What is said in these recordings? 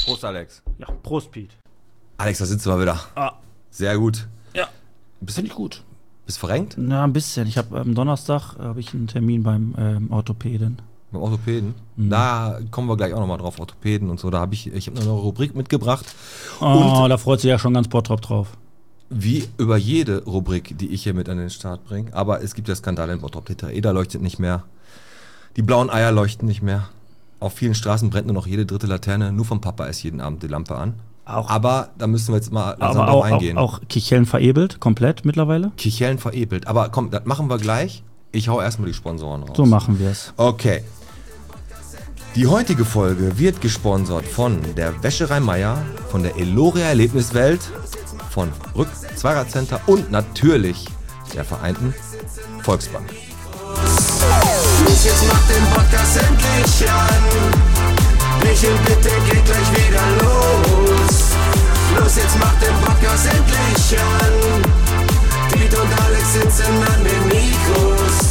Prost, Alex. Ja, Prost, Pete. Alex, da sind wir mal wieder. Sehr gut. Ja, finde ich gut. Bist verrenkt? Na, ein bisschen. Ich habe am Donnerstag einen Termin beim Orthopäden. Beim Orthopäden? Da kommen wir gleich auch nochmal drauf, Orthopäden und so. Da habe ich habe eine Rubrik mitgebracht. Und da freut sich ja schon ganz Bottrop drauf. Wie über jede Rubrik, die ich hier mit an den Start bringe. Aber es gibt ja Skandale in Bottrop. Tetraeder leuchtet nicht mehr. Die blauen Eier leuchten nicht mehr. Auf vielen Straßen brennt nur noch jede dritte Laterne. Nur vom Papa ist jeden Abend die Lampe an. Aber da müssen wir jetzt mal langsam drauf eingehen. Auch Kichellen verebelt, komplett mittlerweile? Kichellen verebelt. Aber komm, das machen wir gleich. Ich hau erstmal die Sponsoren raus. So machen wir es. Okay. Die heutige Folge wird gesponsert von der Wäscherei Meier, von der Eloria Erlebniswelt, von Rück Zweirad-Center und natürlich der Vereinten Volksbank. Los, jetzt macht den Podcast endlich an. Michel, bitte geht gleich wieder los. Los, jetzt macht den Podcast endlich an. Piet und Alex sitzen an den Mikros.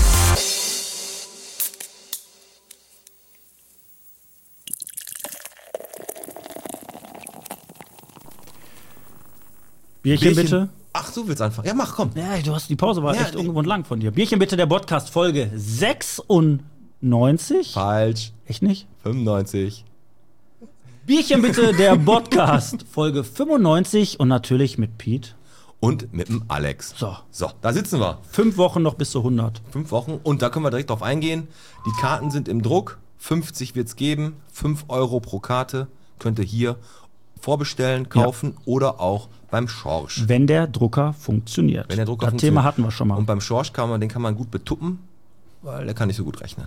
Bierchen bitte. Ach, du willst anfangen. Ja, mach, komm. Ja, die Pause war echt ungewohnt lang von dir. Bierchen bitte, der Podcast, Folge 96. Falsch. Echt nicht? 95. Bierchen bitte, der Podcast, Folge 95 und natürlich mit Pete. Und mit dem Alex. So, Da sitzen wir. 5 Wochen noch bis zu 100. 5 Wochen. Und da können wir direkt drauf eingehen. Die Karten sind im Druck. 50 wird's geben. 5 Euro pro Karte. Könnt ihr hier vorbestellen, kaufen oder auch beim Schorsch. Wenn der Drucker funktioniert. Wenn der Drucker das funktioniert. Thema hatten wir schon mal. Und beim Schorsch den kann man gut betuppen, weil der kann nicht so gut rechnen.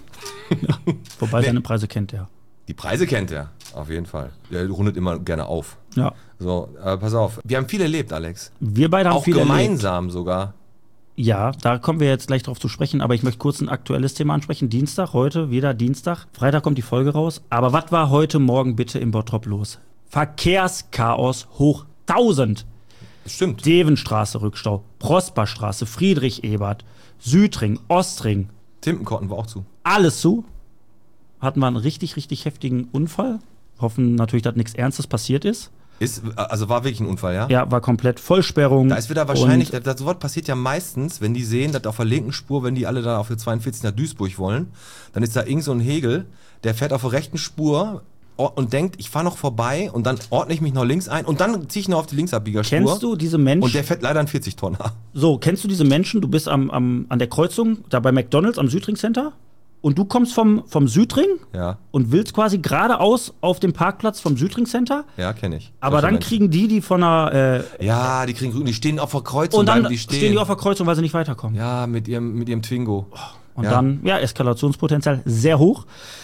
Wobei seine Preise kennt er. Die Preise kennt er, auf jeden Fall. Der rundet immer gerne auf. Ja. So, pass auf. Wir haben viel erlebt, Alex. Wir beide haben Auch viel gemeinsam erlebt. sogar. Ja, da kommen wir jetzt gleich drauf zu sprechen, aber ich möchte kurz ein aktuelles Thema ansprechen. Dienstag, heute, wieder Dienstag. Freitag kommt die Folge raus. Aber was war heute Morgen bitte im Bottrop los? Verkehrschaos hoch 1000. Das stimmt. Devenstraße Rückstau, Prosperstraße, Friedrich-Ebert, Südring, Ostring. Timpenkotten war auch zu. Alles zu. Hatten wir einen richtig, richtig heftigen Unfall. Hoffen natürlich, dass nichts Ernstes passiert ist. Also war wirklich ein Unfall, ja? Ja, war komplett Vollsperrung. Da ist wieder wahrscheinlich, sowas passiert ja meistens, wenn die sehen, dass auf der linken Spur, wenn die alle da auf der 42 nach Duisburg wollen, dann ist da irgend so ein Hegel, der fährt auf der rechten Spur und denkt, ich fahre noch vorbei und dann ordne ich mich noch links ein und dann ziehe ich noch auf die Linksabbiegerspur. Kennst du diese Menschen? Und der fährt leider einen 40-Tonner. So, kennst du diese Menschen? Du bist an der Kreuzung, da bei McDonald's am Südring Center und du kommst vom Südring Ja, und willst quasi geradeaus auf dem Parkplatz vom Südring Center. ja, kenne ich. Aber Solche dann Menschen. kriegen die von der Ja, die kriegen Grün, die stehen auf der Kreuzung, und dann bleiben stehen die auf der Kreuzung, weil sie nicht weiterkommen. Ja, mit ihrem Twingo. Und ja. dann, Eskalationspotenzial sehr hoch.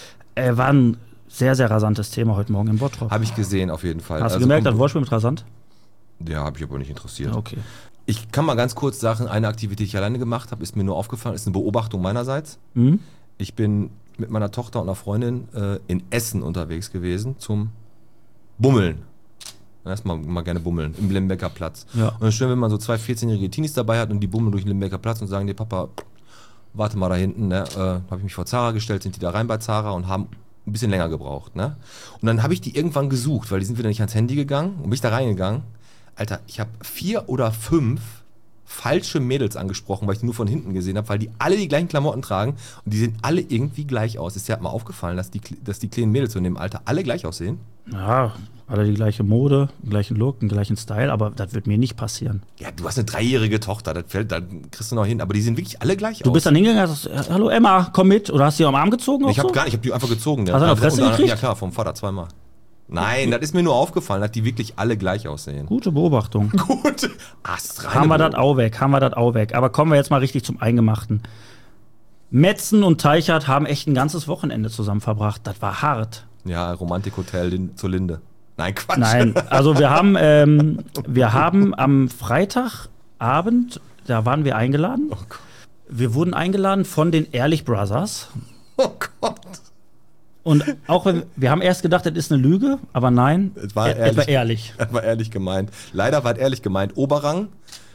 War ein sehr, sehr rasantes Thema heute Morgen im Bottrop. Habe ich gesehen, auf jeden Fall. Hast du gemerkt, das Wortspiel mit rasant? Ja, habe ich aber nicht interessiert. Okay. Ich kann mal ganz kurz sagen, eine Aktivität, die ich alleine gemacht habe, ist mir nur aufgefallen, ist eine Beobachtung meinerseits. Mhm. Ich bin mit meiner Tochter und einer Freundin in Essen unterwegs gewesen zum Bummeln. Erstmal mal gerne bummeln, im Limbecker Platz. Ja. Und dann schön, wenn man so 2 14-jährige Teenies dabei hat und die bummeln durch den Limbecker Platz und sagen, nee, Papa, warte mal da hinten, ne? Habe ich mich vor Zara gestellt, sind die da rein bei Zara und haben ein bisschen länger gebraucht, ne? Und dann habe ich die irgendwann gesucht, weil die sind wieder nicht ans Handy gegangen und bin ich da reingegangen. Alter, ich habe 4 oder 5 falsche Mädels angesprochen, weil ich die nur von hinten gesehen habe, weil die alle die gleichen Klamotten tragen und die sehen alle irgendwie gleich aus. Ist dir mal aufgefallen, dass die kleinen Mädels in dem Alter alle gleich aussehen? Ja, alle die gleiche Mode, den gleichen Look, den gleichen Style, aber das wird mir nicht passieren. Ja, du hast eine 3-jährige Tochter, das fällt, dann kriegst du noch hin, aber die sehen wirklich alle gleich aus. Du bist dann hingegangen und hast, hallo Emma, komm mit, oder hast du die am Arm gezogen? Ich habe die einfach gezogen. Hast du eine Fresse gekriegt? Ja klar, vom Vater 2-mal. Nein, das ist mir nur aufgefallen, dass die wirklich alle gleich aussehen. Gute Beobachtung. Gut. Astreine. Haben wir das auch weg. Aber kommen wir jetzt mal richtig zum Eingemachten. Metzen und Teichert haben echt ein ganzes Wochenende zusammen verbracht. Das war hart. Ja, Romantikhotel zur Linde. Nein, Quatsch. Nein, also wir haben am Freitagabend, da waren wir eingeladen. Oh Gott. Wir wurden eingeladen von den Ehrlich Brothers. Oh Gott. Und auch wenn wir haben erst gedacht, das ist eine Lüge, aber nein, Es war es war ehrlich. Das war ehrlich gemeint. Leider war es ehrlich gemeint. Oberrang,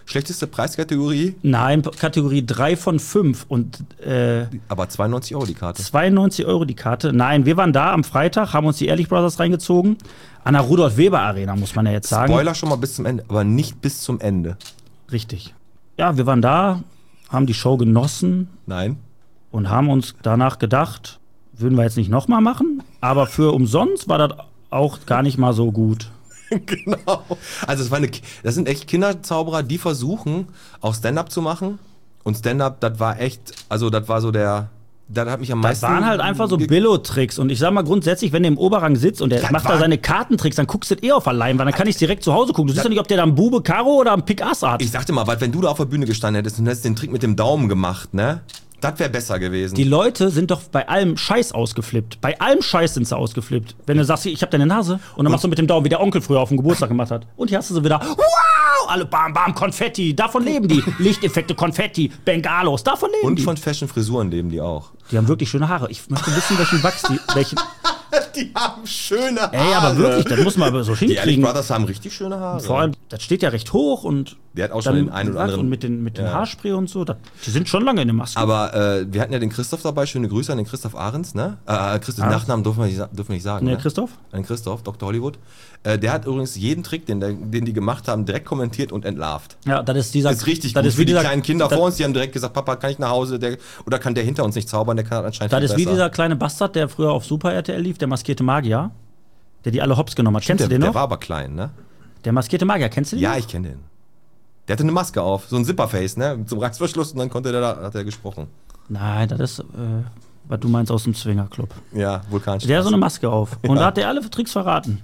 Schlechteste Preiskategorie? Nein, Kategorie 3 von 5 und Aber 92 € die Karte. 92 € die Karte. Nein, wir waren da am Freitag, haben uns die Ehrlich Brothers reingezogen. An der Rudolf-Weber-Arena, muss man ja jetzt sagen. Spoiler schon mal bis zum Ende, aber nicht bis zum Ende. Richtig. Ja, wir waren da, haben die Show genossen Nein. und haben uns danach gedacht, würden wir jetzt nicht nochmal machen, aber für umsonst war das auch gar nicht mal so gut. Genau. Also das sind echt Kinderzauberer, die versuchen, auch Stand-Up zu machen. Und Stand-Up, das war echt, also das war so das hat mich am Das meisten... waren halt einfach so Billo-Tricks. Und ich sag mal grundsätzlich, wenn der im Oberrang sitzt und der Das macht da war- seine Kartentricks, dann guckst du das auf der Leinwand. Dann kann ich direkt zu Hause gucken. Du siehst doch nicht, ob der da einen Bube Karo oder einen Pik Ass hat. Ich sagte mal, wenn du da auf der Bühne gestanden hättest und hättest den Trick mit dem Daumen gemacht, ne? Das wäre besser gewesen. Die Leute sind doch bei allem Scheiß ausgeflippt. Bei allem Scheiß sind sie ausgeflippt. Wenn du sagst, ich hab deine Nase und dann machst du mit dem Daumen, wie der Onkel früher auf dem Geburtstag gemacht hat. Und hier hast du sie wieder, wow, alle bam, bam, Konfetti. Davon leben die. Lichteffekte, Konfetti, Bengalos, davon leben Und die. von Fashion-Frisuren leben die auch. Die haben wirklich schöne Haare. Ich möchte wissen, welchen Wachs welchen. Die haben schöne Haare. Ey, aber wirklich, das muss man aber so Die Ehrlich hinkriegen. Brothers haben richtig schöne Haare. Vor allem, das steht ja recht hoch und Der hat auch schon den einen oder anderen... Und mit dem Haarspray und so, die sind schon lange in der Maske. Aber wir hatten ja den Christoph dabei. Schöne Grüße an den Christoph Ahrens, ne? Christoph, den Nachnamen dürfen wir nicht sagen. Ne, Ne? Christoph? An den Christoph, Dr. Hollywood. Der hat übrigens jeden Trick, den die gemacht haben, direkt kommentiert und entlarvt. Ja, das ist dieser. Das ist richtig das gut ist für wie die dieser, kleinen Kinder das, vor uns. Die haben direkt gesagt, Papa, kann ich nach Hause? Oder kann der hinter uns nicht zaubern? Der kann anscheinend Das viel ist wie besser. dieser kleine Bastard, der früher auf Super RTL lief, der maskierte Magier, der die alle hops genommen hat. Kennst du den Der noch? war aber klein, ne? Der maskierte Magier, kennst du den? Ja, noch? ich kenne den. Der hatte eine Maske auf, so ein Zipperface, ne? Zum Reißverschluss und dann hat er gesprochen. Nein, das ist, was du meinst aus dem Swingerclub. Ja, Vulkanstraße. Der hat so eine Maske auf. Und da hat der alle Tricks verraten.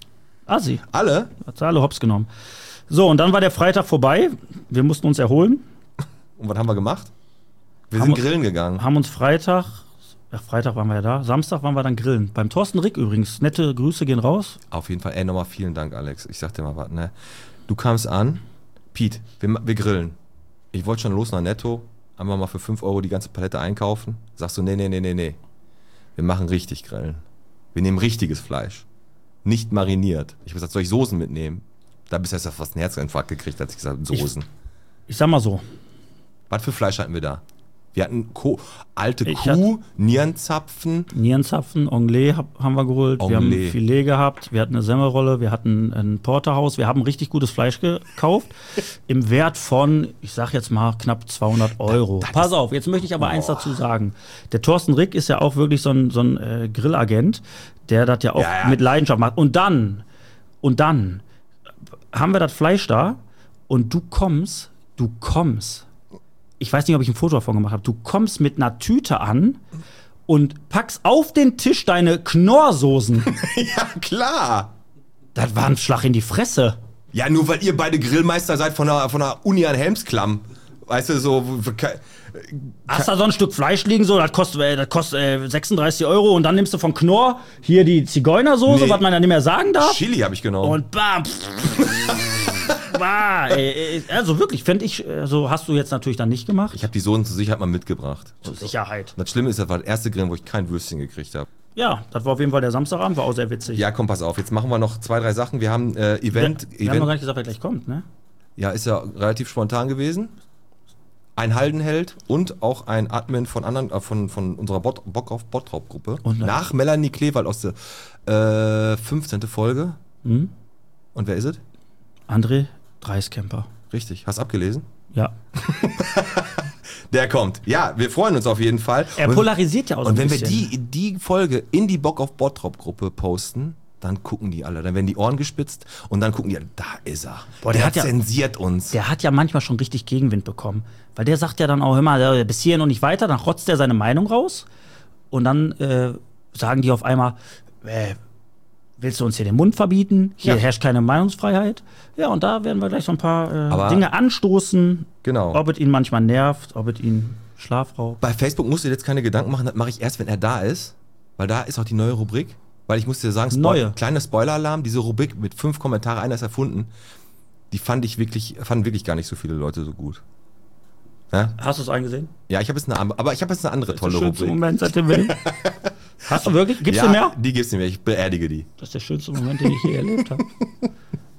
Assi. Alle? Hat sie alle hops genommen. So, und dann war der Freitag vorbei. Wir mussten uns erholen. Und was haben wir gemacht? Wir Haben sind grillen gegangen. Haben uns Freitag waren wir ja da. Samstag waren wir dann grillen. Beim Thorsten Rick übrigens. Nette Grüße gehen raus. Auf jeden Fall, nochmal vielen Dank, Alex. Ich sag dir mal was, ne? Du kamst an, Piet, wir grillen. Ich wollte schon los nach Netto, einfach mal für 5 € die ganze Palette einkaufen. Sagst du, nee. Wir machen richtig grillen. Wir nehmen richtiges Fleisch. Nicht mariniert. Ich habe gesagt, soll ich Soßen mitnehmen? Da bist du erst fast einen Herzinfarkt gekriegt, als ich gesagt habe, Soßen. Ich sag mal so. Was für Fleisch hatten wir da? Wir hatten alte Ich Kuh, Nierenzapfen. Nierenzapfen, Anglais haben wir geholt. Wir haben Anglais. Filet gehabt. Wir hatten eine Semmelrolle. Wir hatten ein Porterhaus. Wir haben richtig gutes Fleisch gekauft. Im Wert von, ich sag jetzt mal, knapp 200 €. Pass auf, jetzt möchte ich aber eins dazu sagen. Der Thorsten Rick ist ja auch wirklich so ein Grillagent, der das ja auch Ja. mit Leidenschaft macht. Und dann haben wir das Fleisch da und du kommst. Ich weiß nicht, ob ich ein Foto davon gemacht habe. Du kommst mit einer Tüte an und packst auf den Tisch deine Knorrsoßen. Ja, klar. Das war ein Schlag in die Fresse. Ja, nur weil ihr beide Grillmeister seid von der Uni an Helmsklamm. Weißt du, so... Hast da so ein Stück Fleisch liegen, so, das kostet 36 € und dann nimmst du von Knorr hier die Zigeunersoße, Nee. was man ja nicht mehr sagen darf. Chili habe ich genommen. Und bam. Also wirklich, fände ich, so hast du jetzt natürlich dann nicht gemacht. Ich habe die Soßen zur Sicherheit mal mitgebracht. Zur Sicherheit. Das Schlimme ist, das war das erste Grillen, wo ich kein Würstchen gekriegt habe. Ja, das war auf jeden Fall der Samstagabend, war auch sehr witzig. Ja, komm, pass auf. Jetzt machen wir noch 2, 3 Sachen. Wir haben Event. Wir haben noch gar nicht gesagt, wer gleich kommt, ne? Ja, ist ja relativ spontan gewesen. Ein Haldenheld und auch ein Admin von anderen, von unserer Bock auf Bottrop-Gruppe. Und nach Melanie Klewald aus der 15. Folge. Mhm. Und wer ist es? André Dreiskämper. Richtig. Hast abgelesen? Ja. Der kommt. Ja, wir freuen uns auf jeden Fall. Er polarisiert ja auch so Und ein wenn wir bisschen. die Folge in die Bock auf Bottrop-Gruppe posten, dann gucken die alle. Dann werden die Ohren gespitzt und dann gucken die alle, da ist er. Boah, der hat ja- zensiert uns. Der hat ja manchmal schon richtig Gegenwind bekommen. Weil der sagt ja dann auch immer, bis hierhin und nicht weiter, dann rotzt er seine Meinung raus. Und dann sagen die auf einmal, willst du uns hier den Mund verbieten? Hier Ja. herrscht keine Meinungsfreiheit. Ja, und da werden wir gleich so ein paar Aber- Dinge anstoßen. Genau. Ob es ihn manchmal nervt, ob es ihn Schlaf raubt. Bei Facebook musst du dir jetzt keine Gedanken machen, das mache ich erst, wenn er da ist. Weil da ist auch die neue Rubrik. Weil ich muss dir sagen, Neue. kleiner Spoiler-Alarm, diese Rubrik mit 5 Kommentare, einer ist erfunden, die fanden wirklich gar nicht so viele Leute so gut. Ja, Hast du es eingesehen? ja ich habe jetzt eine andere tolle Der schönste Rubrik. Moment seit dem Willen. Hast du wirklich? Gibt's Ja, du mehr? die gibt's nicht mehr, ich beerdige die. Das ist der schönste Moment, den ich je erlebt habe.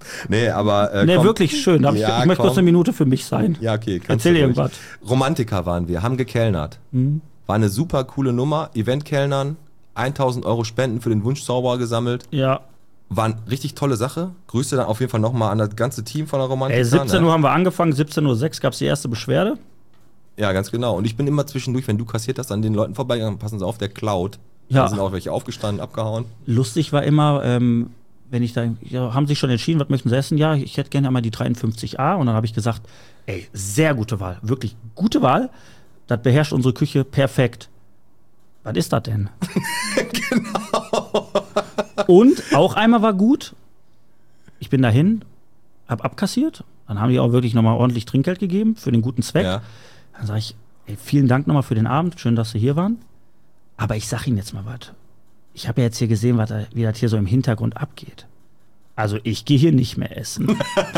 Nee, aber. Nee, komm. wirklich schön. Ich möchte kurz eine Minute für mich sein. Ja, okay. Erzähl irgendwas. Romantiker waren wir, haben gekellnert. War eine super coole Nummer. Eventkellnern, 1.000 Euro Spenden für den Wunschzauberer gesammelt. Ja. War eine richtig tolle Sache. Grüße dann auf jeden Fall nochmal an das ganze Team von der Romantiker. 17 Uhr haben wir angefangen, 17:06 Uhr gab es die erste Beschwerde. Ja, ganz genau. Und ich bin immer zwischendurch, wenn du kassiert hast, an den Leuten vorbeigegangen, passen sie auf, der klaut. Ja. Da sind auch welche aufgestanden, abgehauen. Lustig war immer, wenn ich da, ja, haben Sie schon entschieden, was möchten Sie essen? Ja, ich hätte gerne einmal die 53a. Und dann habe ich gesagt, ey, sehr gute Wahl, wirklich gute Wahl. Das beherrscht unsere Küche perfekt. Was ist das denn? Genau. Und auch einmal war gut. Ich bin dahin, hab abkassiert. Dann haben die auch wirklich nochmal ordentlich Trinkgeld gegeben für den guten Zweck. Ja. Dann sage ich, ey, vielen Dank nochmal für den Abend. Schön, dass Sie hier waren. Aber ich sag Ihnen jetzt mal was. Ich habe ja jetzt hier gesehen, wie das hier so im Hintergrund abgeht. Also ich gehe hier nicht mehr essen.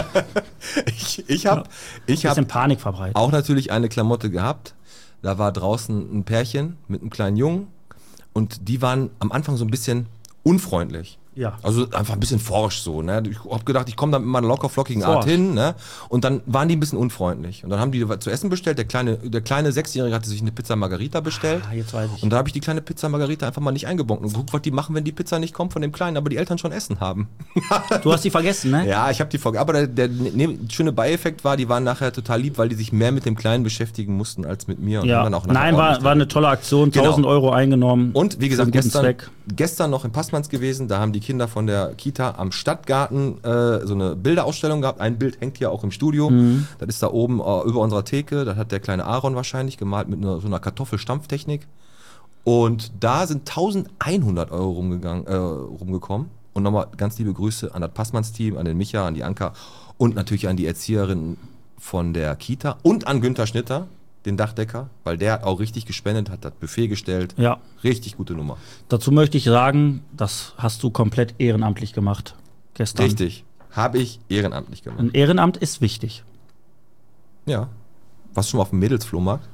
Ich hab bisschen Panik verbreitet. Auch natürlich eine Klamotte gehabt. Da war draußen ein Pärchen mit einem kleinen Jungen. Und die waren am Anfang so ein bisschen unfreundlich. Ja. Also einfach ein bisschen forsch so. Ne? Ich hab gedacht, ich komme da mit meiner locker flockigen Forsch. Art hin. Ne? Und dann waren die ein bisschen unfreundlich. Und dann haben die was zu essen bestellt. Der kleine 6-Jährige hatte sich eine Pizza Margarita bestellt. Jetzt weiß ich. Und da habe ich die kleine Pizza Margarita einfach mal nicht eingebonkt. Und guck, was die machen, wenn die Pizza nicht kommt von dem Kleinen, aber die Eltern schon Essen haben. Du hast die vergessen, ne? Ja, ich habe die vergessen. Aber der schöne Beieffekt war, die waren nachher total lieb, weil die sich mehr mit dem Kleinen beschäftigen mussten als mit mir. Und Ja. haben dann auch nachher Nein, war eine tolle Aktion. Genau. 1.000 Euro eingenommen. Und wie gesagt, Für einen guten gestern noch in Passmanns gewesen, da haben die Kinder von der Kita am Stadtgarten so eine Bilderausstellung gehabt. Ein Bild hängt hier auch im Studio. Das ist da oben über unserer Theke. Das hat der kleine Aaron wahrscheinlich gemalt mit so einer Kartoffelstampftechnik. Und da sind 1.100 Euro rumgekommen. Und nochmal ganz liebe Grüße an das Passmanns-Team, an den Micha, an die Anka und natürlich an die Erzieherin von der Kita und an Günther Schnitter, den Dachdecker, weil der hat auch richtig gespendet, hat das Buffet gestellt. Ja. Richtig gute Nummer. Dazu möchte ich sagen, das hast du komplett ehrenamtlich gemacht gestern. Richtig. Habe ich ehrenamtlich gemacht. Ein Ehrenamt ist wichtig. Ja. Warst du schon mal auf dem Mädelsflohmarkt?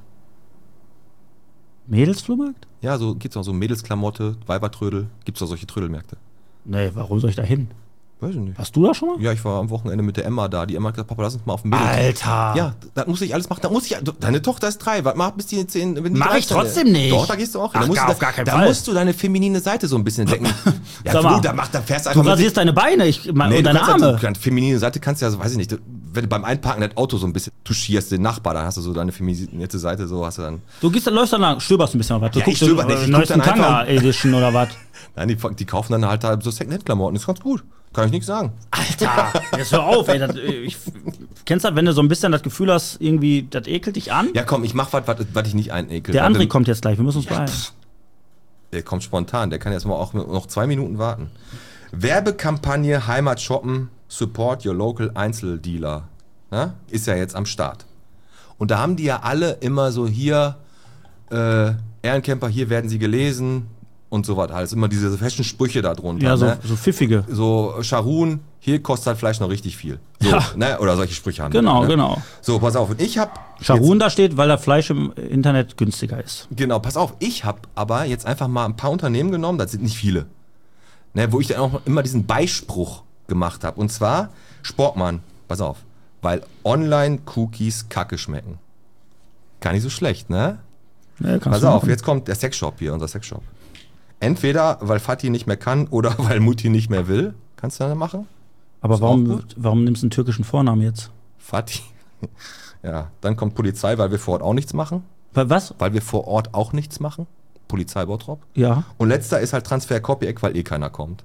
Mädelsflohmarkt? Ja, so gibt's auch so Mädelsklamotte, Weibertrödel. Gibt's auch solche Trödelmärkte? Nee, warum soll ich da hin? Weiß ich nicht. Warst du da schon mal? Ja, ich war am Wochenende mit der Emma da. Die Emma hat gesagt, Papa, lass uns mal auf dem Mädels. Alter! Ja, das muss ich alles machen. Da muss ich, deine Tochter ist 3. Was macht bis die 10? Wenn die Mach 13 ich trotzdem nicht. Doch, da gehst du auch hin. Ach, Da musst du auf gar keinen da Fall. musst du deine feminine Seite so ein bisschen entdecken. Ja, Sag mal, da fährst du einfach Du rasierst deine Beine und deine du Arme. kannst feminine Seite kannst du ja, so, weiß ich nicht, wenn du beim Einparken das Auto so ein bisschen touchierst, den Nachbar, dann hast du so deine feminine Seite, so hast du dann. Läufst dann lang, stöberst ein bisschen was. Du Ja, ich stöber nicht, ich guck neuesten dann einfach- Tanga Edition oder was? Nein, die kaufen dann halt so Secondhand-Klamotten, ist ganz gut. Kann ich nichts sagen. Alter, jetzt hör auf, ey. Kennst du das, wenn du so ein bisschen das Gefühl hast, irgendwie, das ekelt dich an? Ja, komm, ich mach was ich nicht einekel. Der André kommt jetzt gleich, wir müssen uns beeilen. Der kommt spontan, der kann jetzt mal auch noch 2 Minuten warten. Werbekampagne Heimat shoppen, support your local Einzeldealer. Na? Ist ja jetzt am Start. Und da haben die ja alle immer so hier, Ehrencamper, hier werden sie gelesen und so was alles. Immer diese Fashion-Sprüche da drunter. Ja, ne? so pfiffige. So, Sharon, hier kostet halt Fleisch noch richtig viel. So, Ja. ne? Oder solche Sprüche haben die Genau, da, ne? genau. So, pass auf. Und ich hab Sharon da steht, weil das Fleisch im Internet günstiger ist. Genau, pass auf, ich habe aber jetzt einfach mal ein paar Unternehmen genommen, das sind nicht viele, ne, wo ich dann auch immer diesen Beispruch gemacht habe. Und zwar Sportmann, pass auf, weil Online-Cookies kacke schmecken. Gar nicht so schlecht, ne? Ja, Pass auf, jetzt kommt der Sexshop hier, unser Sexshop. Entweder, weil Fatih nicht mehr kann oder weil Mutti nicht mehr will. Kannst du dann machen? Aber Ist auch gut. warum nimmst du einen türkischen Vornamen jetzt? Fatih. Ja, dann kommt Polizei, weil wir vor Ort auch nichts machen. Was? Weil wir vor Ort auch nichts machen. Polizei Bottrop. Ja, Und letzter ist halt Transfer Copy-Eck, weil keiner kommt.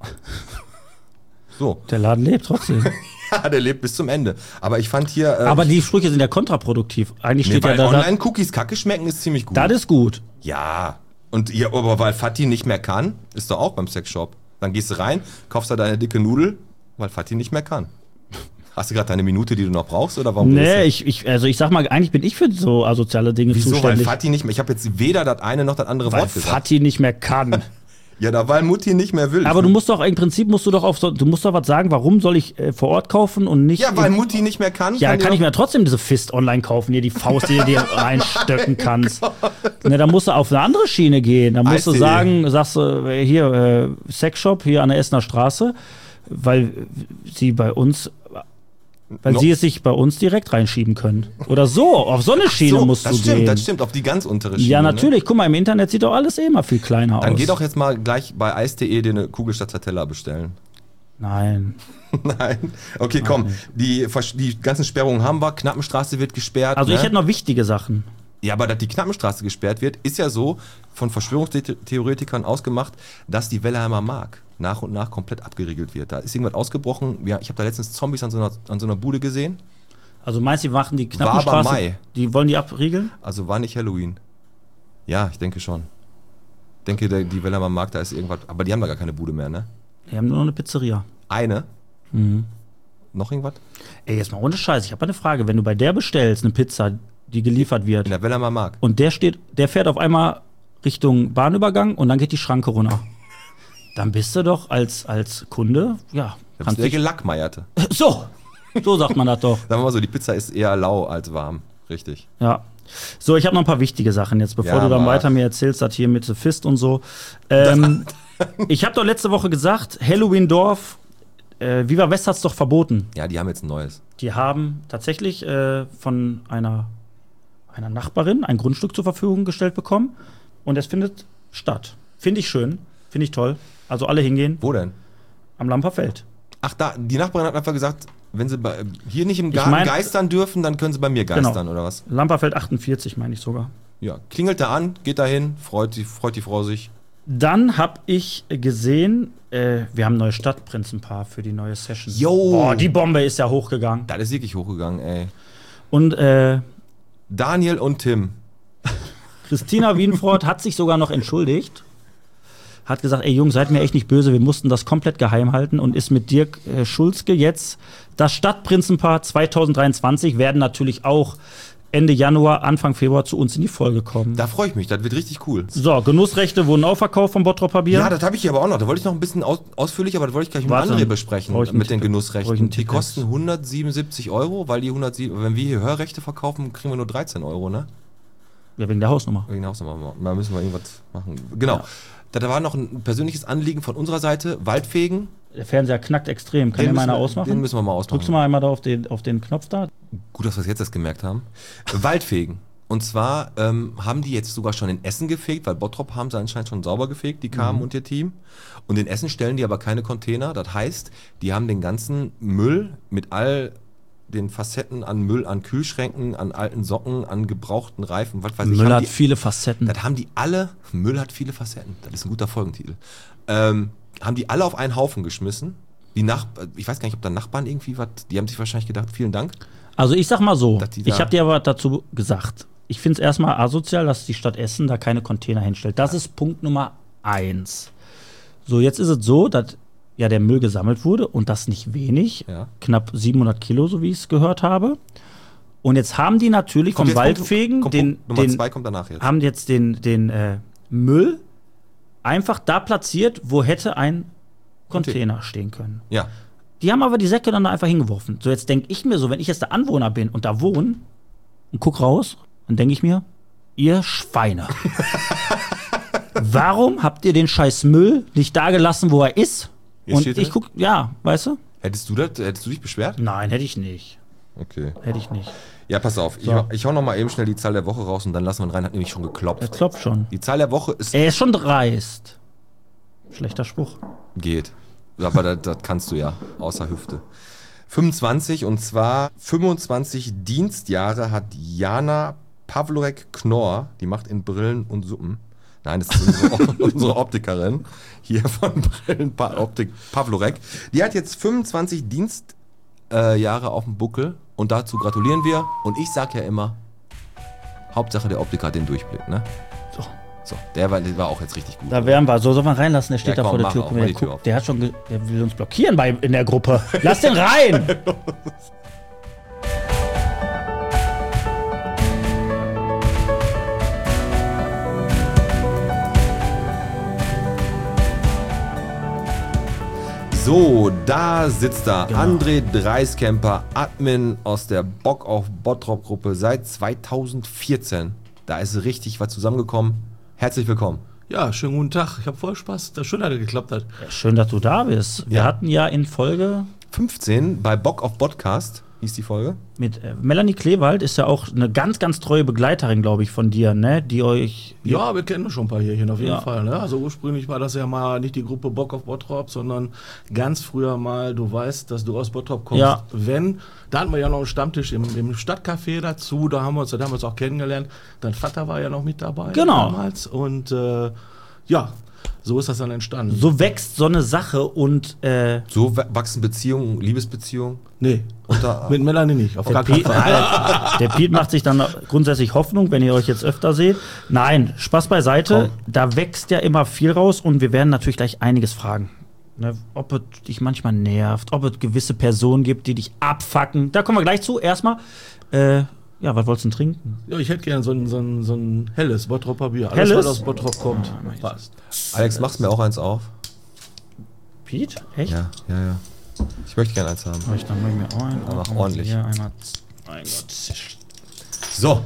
So. der Laden lebt trotzdem. Ja, der lebt bis zum Ende. Aber ich fand hier. Aber die Sprüche sind ja kontraproduktiv. Eigentlich nee, steht ja weil da, Online-Cookies kacke schmecken ist ziemlich gut. das ist gut. Ja. Und ja, aber weil Fatih nicht mehr kann, ist doch auch beim Sexshop. Dann gehst du rein, kaufst da deine dicke Nudel, weil Fatih nicht mehr kann. Hast du gerade deine Minute, die du noch brauchst, oder warum? Nee, ich sag mal, eigentlich bin ich für so asoziale Dinge Wieso? Weil zuständig. Fatih nicht mehr. Ich habe jetzt weder das eine noch das andere Weil Wort gesagt. Fatih nicht mehr kann. Ja, da weil Mutti nicht mehr will. Aber du musst doch, im Prinzip musst du doch du musst doch was sagen, warum soll ich vor Ort kaufen und nicht. Ja, weil Mutti nicht mehr kann. Ja, kann die ich mir trotzdem diese Fist online kaufen, hier die Faust, die du dir reinstöcken kannst. Ne, da musst du auf eine andere Schiene gehen. Da musst du Eis.de. sagen, sagst du, hier, Sexshop, hier an der Essener Straße, weil sie bei uns, weil No. sie es sich bei uns direkt reinschieben können. Oder so, auf so eine Schiene musst du gehen. Das stimmt, auf die ganz untere Schiene. Ja, Ne? natürlich. Guck mal, im Internet sieht doch alles immer viel kleiner aus. Dann geh doch jetzt mal gleich bei eis.de dir eine Kugel Stracciatella bestellen. Nein. Nein. Okay, komm. Die ganzen Sperrungen haben wir. Knappenstraße wird gesperrt. Also ne? ich hätte noch wichtige Sachen. Ja, aber dass die Knappenstraße gesperrt wird, ist ja so von Verschwörungstheoretikern ausgemacht, dass die Wellheimer Mark nach und nach komplett abgeriegelt wird. Da ist irgendwas ausgebrochen. Ja, ich habe da letztens Zombies an so einer Bude gesehen. Also meinst du, die machen die War aber Knappenstraße, Mai. die wollen die abriegeln? Also war nicht Halloween. Ja, ich denke schon. Ich denke, die Wellheimer Mark, da ist irgendwas. Aber die haben da gar keine Bude mehr, ne? Die haben nur noch eine Pizzeria. Eine? Mhm. Noch irgendwas? Ey, jetzt mal ohne Scheiß, ich habe eine Frage. Wenn du bei der bestellst, eine Pizza, die geliefert wird, In der Wellheimer Mark. und der fährt auf einmal Richtung Bahnübergang und dann geht die Schranke runter. Dann bist du doch als Kunde, ja, Das kannst ist der dich, Gelackmeierte. so sagt man das doch. Sagen wir mal so, die Pizza ist eher lau als warm. Richtig. Ja. So, ich habe noch ein paar wichtige Sachen jetzt, bevor Ja, du dann mach. weiter mir erzählst, das hier mit The Fist und so. Ich habe doch letzte Woche gesagt, Halloween-Dorf, Viva West hat's doch verboten. Ja, die haben jetzt ein neues. Die haben tatsächlich von einer Nachbarin ein Grundstück zur Verfügung gestellt bekommen und es findet statt. Finde ich schön, finde ich toll. Also alle hingehen Wo denn? am Lamperfeld. Ach, da, die Nachbarin hat einfach gesagt, wenn sie hier nicht im Garten mein- geistern dürfen, dann können sie bei mir geistern, oder was? Lamperfeld 48, meine ich sogar. Ja, klingelt da an, geht da hin, freut die Frau sich. Dann habe ich gesehen, wir haben ein neues Stadtprinzenpaar für die neue Session. Yo! Boah, die Bombe ist ja hochgegangen. Das ist wirklich hochgegangen, ey. Und Daniel und Tim. Christina Wienfort hat sich sogar noch entschuldigt. Hat gesagt, ey Jungs, seid mir echt nicht böse, wir mussten das komplett geheim halten und ist mit Dirk Schulzke jetzt das Stadtprinzenpaar 2023 werden natürlich auch Ende Januar, Anfang Februar zu uns in die Folge kommen. Da freue ich mich, das wird richtig cool. So, Genussrechte wurden auch verkauft vom Bottroper Bier. Ja, das habe ich hier aber auch noch. Da wollte ich noch ein bisschen ausführlich, aber das wollte ich gleich mit Warte, André besprechen, brauch ich einen mit den Tipp- brauch ich Genussrechten. einen Die Tipp kosten 177 €, weil wenn wir hier Hörrechte verkaufen, kriegen wir nur 13 €, ne? Ja, wegen der Hausnummer. Wegen der Hausnummer. Da müssen wir irgendwas machen. Genau. Da war noch ein persönliches Anliegen von unserer Seite, Waldfegen. Der Fernseher knackt extrem. Kann der mal einer ausmachen? Den müssen wir mal ausmachen. Drückst du mal einmal da auf den Knopf da? Gut, dass wir es jetzt erst gemerkt haben. Waldfegen. Und zwar haben die jetzt sogar schon in Essen gefegt, weil Bottrop haben sie anscheinend schon sauber gefegt, die kamen und ihr Team. Und in Essen stellen die aber keine Container. Das heißt, die haben den ganzen Müll mit all den Facetten an Müll, an Kühlschränken, an alten Socken, an gebrauchten Reifen, was weiß ich. Müll haben hat die, viele Facetten. das haben die alle, Müll hat viele Facetten, das ist ein guter Folgentitel. Haben die alle auf einen Haufen geschmissen. Ich weiß gar nicht, ob da Nachbarn irgendwie was, die haben sich wahrscheinlich gedacht, vielen Dank. Also ich sag mal so, Dass die da- ich habe dir aber dazu gesagt, ich finde es erstmal asozial, dass die Stadt Essen da keine Container hinstellt. Das ist Punkt Nummer 1. So, jetzt ist es so, dass ja der Müll gesammelt wurde und das nicht wenig, Ja. knapp 700 Kilo, so wie ich es gehört habe. Und jetzt haben die natürlich vom jetzt Waldfegen Punkt Nummer 2 kommt danach jetzt. haben jetzt den Müll einfach da platziert, wo hätte ein Container stehen können. Ja. Die haben aber die Säcke dann da einfach hingeworfen. So, jetzt denke ich mir so, wenn ich jetzt der Anwohner bin und da wohne und guck raus, dann denke ich mir, ihr Schweine. Warum habt ihr den scheiß Müll nicht da gelassen, wo er ist? Jetzt Und steht ich er? guck, ja, weißt du? Hättest du dich beschwert? Nein, hätte ich nicht. Okay. Hätte ich nicht. Ja, pass auf. So. Ich hau noch mal eben schnell die Zahl der Woche raus und dann lassen wir ihn rein. Hat nämlich schon Er geklopft. klopft schon. Die Zahl der Woche ist Er ist schon dreist. Schlechter Spruch. geht. Aber das kannst du ja, außer Hüfte. 25 und zwar 25 Dienstjahre hat Jana Pawlorek-Knorr, die macht in Brillen und Suppen. Nein, das ist unsere Optikerin hier von Brillen Optik Pawlorek. Die hat jetzt 25 Dienstjahre auf dem Buckel und dazu gratulieren wir. Und ich sag ja immer, Hauptsache der Optiker hat den Durchblick, ne? So, der war auch jetzt richtig gut. Da wären wir. So, soll man reinlassen? Der steht Ja, da komm, vor der mach Tür. auf, Guck mach mal, die der, Tür guckt, auf. der hat schon, der will uns blockieren in der Gruppe. Lass den rein! So, da sitzt er, Genau. André Dreiskemper, Admin aus der Bock auf Bottrop-Gruppe seit 2014. Da ist richtig was zusammengekommen. Herzlich willkommen. Ja, schönen guten Tag. Ich habe voll Spaß. Das schön, dass es geklappt hat. Ja, schön, dass du da bist. Wir hatten ja in Folge 15 bei Bock auf Podcast hieß die Folge. mit Melanie Kleewald, ist ja auch eine ganz, ganz treue Begleiterin, glaube ich, von dir, ne? Die euch. Ja, wir kennen schon ein paar Jährchen auf jeden Ja. Fall. Ne? Also ursprünglich war das ja mal nicht die Gruppe Bock auf Bottrop, sondern ganz früher mal, du weißt, dass du aus Bottrop kommst. Ja. Da hatten wir ja noch einen Stammtisch im Stadtcafé dazu, da haben wir uns auch kennengelernt. Dein Vater war ja noch mit dabei Genau. damals. Und ja, so ist das dann entstanden. So wächst so eine Sache und So wachsen Beziehungen, Liebesbeziehungen. Nee, Unter mit Melanie nicht, auf der gar keinen Piet, Fall. der Piet macht sich dann grundsätzlich Hoffnung, wenn ihr euch jetzt öfter seht. Nein, Spaß beiseite. Da wächst ja immer viel raus und wir werden natürlich gleich einiges fragen. Ne, ob es dich manchmal nervt, ob es gewisse Personen gibt, die dich abfacken. Da kommen wir gleich zu. Erstmal, ja, was wolltest du denn trinken? Ja, ich hätte gerne so ein helles Bottropper Bier. Alles, Helles? was aus Bottrop kommt, passt. Alex, machst mir auch eins auf? Piet? Echt? Ja. Ich möchte gerne eins haben. Dann mach ich mir auch einen. Aber mach ordentlich. Hier, einmal. Mein Gott. So,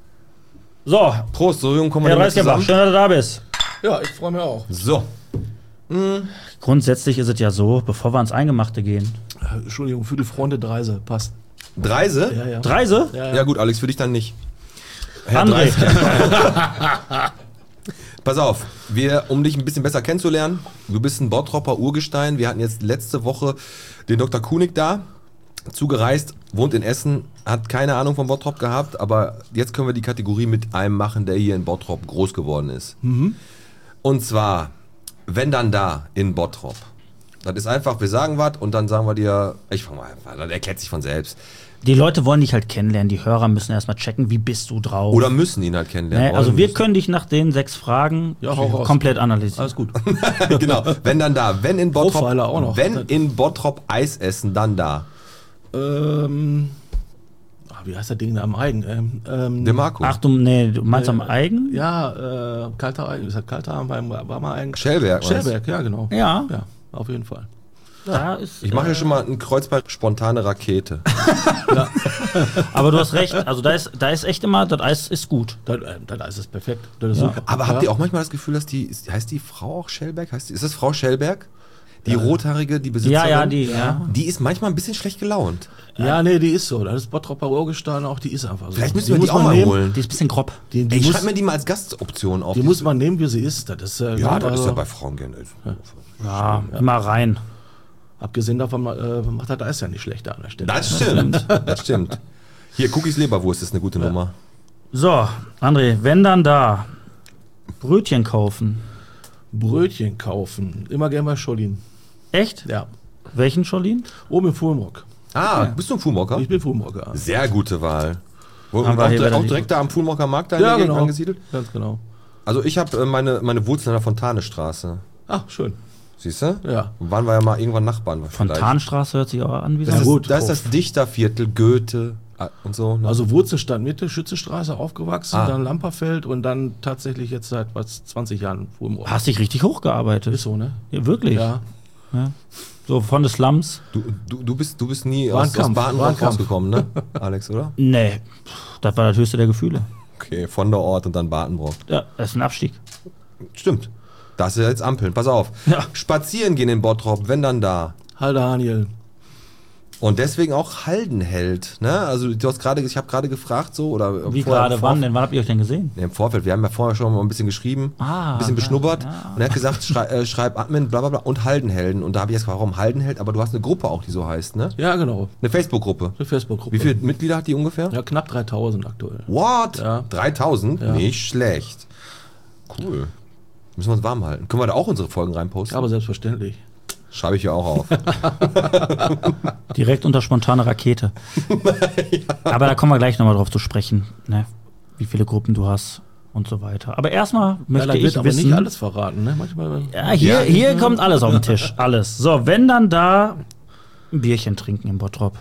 So, Prost, so jung kommen wir Herr nicht Reisgeber, zusammen. schön, dass du da bist. Ja, ich freue mich auch. So, Grundsätzlich ist es ja so, bevor wir ans Eingemachte gehen. Entschuldigung, für die Freunde Dreise, passt. Dreise? Ja, ja. Dreise? Ja gut, Alex, für dich dann nicht. Herr André. Dreis. Pass auf, um dich ein bisschen besser kennenzulernen, du bist ein Bottropper Urgestein. Wir hatten jetzt letzte Woche den Dr. Kunig da, zugereist, wohnt in Essen, hat keine Ahnung von Bottrop gehabt, aber jetzt können wir die Kategorie mit einem machen, der hier in Bottrop groß geworden ist. Und zwar, wenn dann da in Bottrop. Das ist einfach, wir sagen was und dann sagen wir dir, ich fang mal an, das erklärt sich von selbst. Die Leute wollen dich halt kennenlernen. Die Hörer müssen erstmal checken, wie bist du drauf. Oder müssen ihn halt kennenlernen. Ne, also wollen wir müssen. können dich nach den 6 Fragen Ja, hau raus. komplett analysieren. Alles gut. Genau, wenn dann da, wenn in Bottrop, Profiler auch noch. wenn in Bottrop Eis essen, dann da. Wie heißt das Ding da am Eigen? DeMarco. Ach, du meinst am Eigen? Ja, kalter Eigen. Ist das kalter? War mal Eigen. Schellberg. meinst du? Schellberg, ja, genau. Ja. Ja, auf jeden Fall. Da ist, Ich mache ja schon mal einen Kreuzberg spontane Rakete. aber du hast recht. Also da ist echt immer, das Eis ist gut. Das Eis ist perfekt. Das ist super. Aber habt ihr auch manchmal das Gefühl, dass heißt die Frau auch Schellberg? Ist das Frau Schellberg? Die rothaarige, die Besitzerin? Die ist manchmal ein bisschen schlecht gelaunt. Ja, nee, die ist so. Das ist Bottropper Urgestein auch, die ist einfach so. Vielleicht müssen wir die muss auch man mal nehmen. holen. Die ist ein bisschen grob. Die Ey, muss, schreib mir die mal als Gastoption auf. die muss man nehmen, wie sie ist. Das ist, ja, das ist also, ja bei Frauen generell. Ja, immer rein. abgesehen davon macht das Eis ja nicht schlechter an der Stelle. Das stimmt, das stimmt. Hier, Cookies Leberwurst ist eine gute Nummer. So, André, wenn dann da Brötchen kaufen. Brötchen kaufen. Immer gerne bei Scholin. Echt? Ja. Welchen Scholin? Oben im Fulmrock. Ah, bist du ein Fuhrmocker? Ich bin Fulmrocker. Sehr gute Wahl. Wo, Haben wir auch, hier wieder auch die- direkt da am Fulmocker Markt da in Ja, der Gegend genau. angesiedelt? Ganz genau. Also ich habe meine Wurzeln an der Fontanestraße. Ach, schön. Siehst du? Ja. Waren wir ja mal irgendwann Nachbarn. vielleicht. Fontanenstraße hört sich auch an wie Das so. ist, gut. da ist das Dichterviertel, Goethe und so. Ne? Also Wurzelstand Mitte, Schützestraße aufgewachsen, Ah. dann Lamperfeld und dann tatsächlich jetzt seit 20 Jahren Fulmrock. Hast dich richtig hochgearbeitet. Ist so, ne? Ja, wirklich. Ja. So von des Slums. Du bist nie War ein aus Kampf, war ein Baden-Württemberg Kampf. rausgekommen, ne? Alex, oder? Nee, das war das höchste der Gefühle. Okay, von der Ort und dann Badenbrock. Ja, das ist ein Abstieg. Stimmt. Das ist jetzt Ampeln. Pass auf. Ja. Spazieren gehen in Bottrop, wenn dann da. Halde Daniel. Und deswegen auch Haldenheld. Ne? Also ich habe gerade gefragt so oder Wie vorher im gerade, wann denn? Wann habt ihr euch denn gesehen? Nee, im Vorfeld. Wir haben ja vorher schon mal ein bisschen geschrieben, ein bisschen beschnuppert. Und er hat gesagt, schreib Admin, bla bla bla und Haldenhelden. Und da habe ich jetzt gefragt, warum Haldenheld? Aber du hast eine Gruppe auch, die so heißt, ne? Ja, genau. Eine Facebook-Gruppe. Eine Facebook-Gruppe. Wie viele Mitglieder hat die ungefähr? Ja, knapp 3000 aktuell. What? Ja. 3000? Ja. Nicht schlecht. Cool. Müssen wir uns warm halten. Können wir da auch unsere Folgen reinposten? Aber selbstverständlich. Schreibe ich ja auch auf. Direkt unter spontane Rakete. Aber da kommen wir gleich nochmal drauf zu sprechen, ne? Wie viele Gruppen du hast und so weiter. Aber erstmal Ja, möchte da ich wird aber wissen. nicht alles verraten, ne? Manchmal. Ja, hier kommt alles auf den Tisch. Alles. So, wenn dann da ein Bierchen trinken im Bottrop.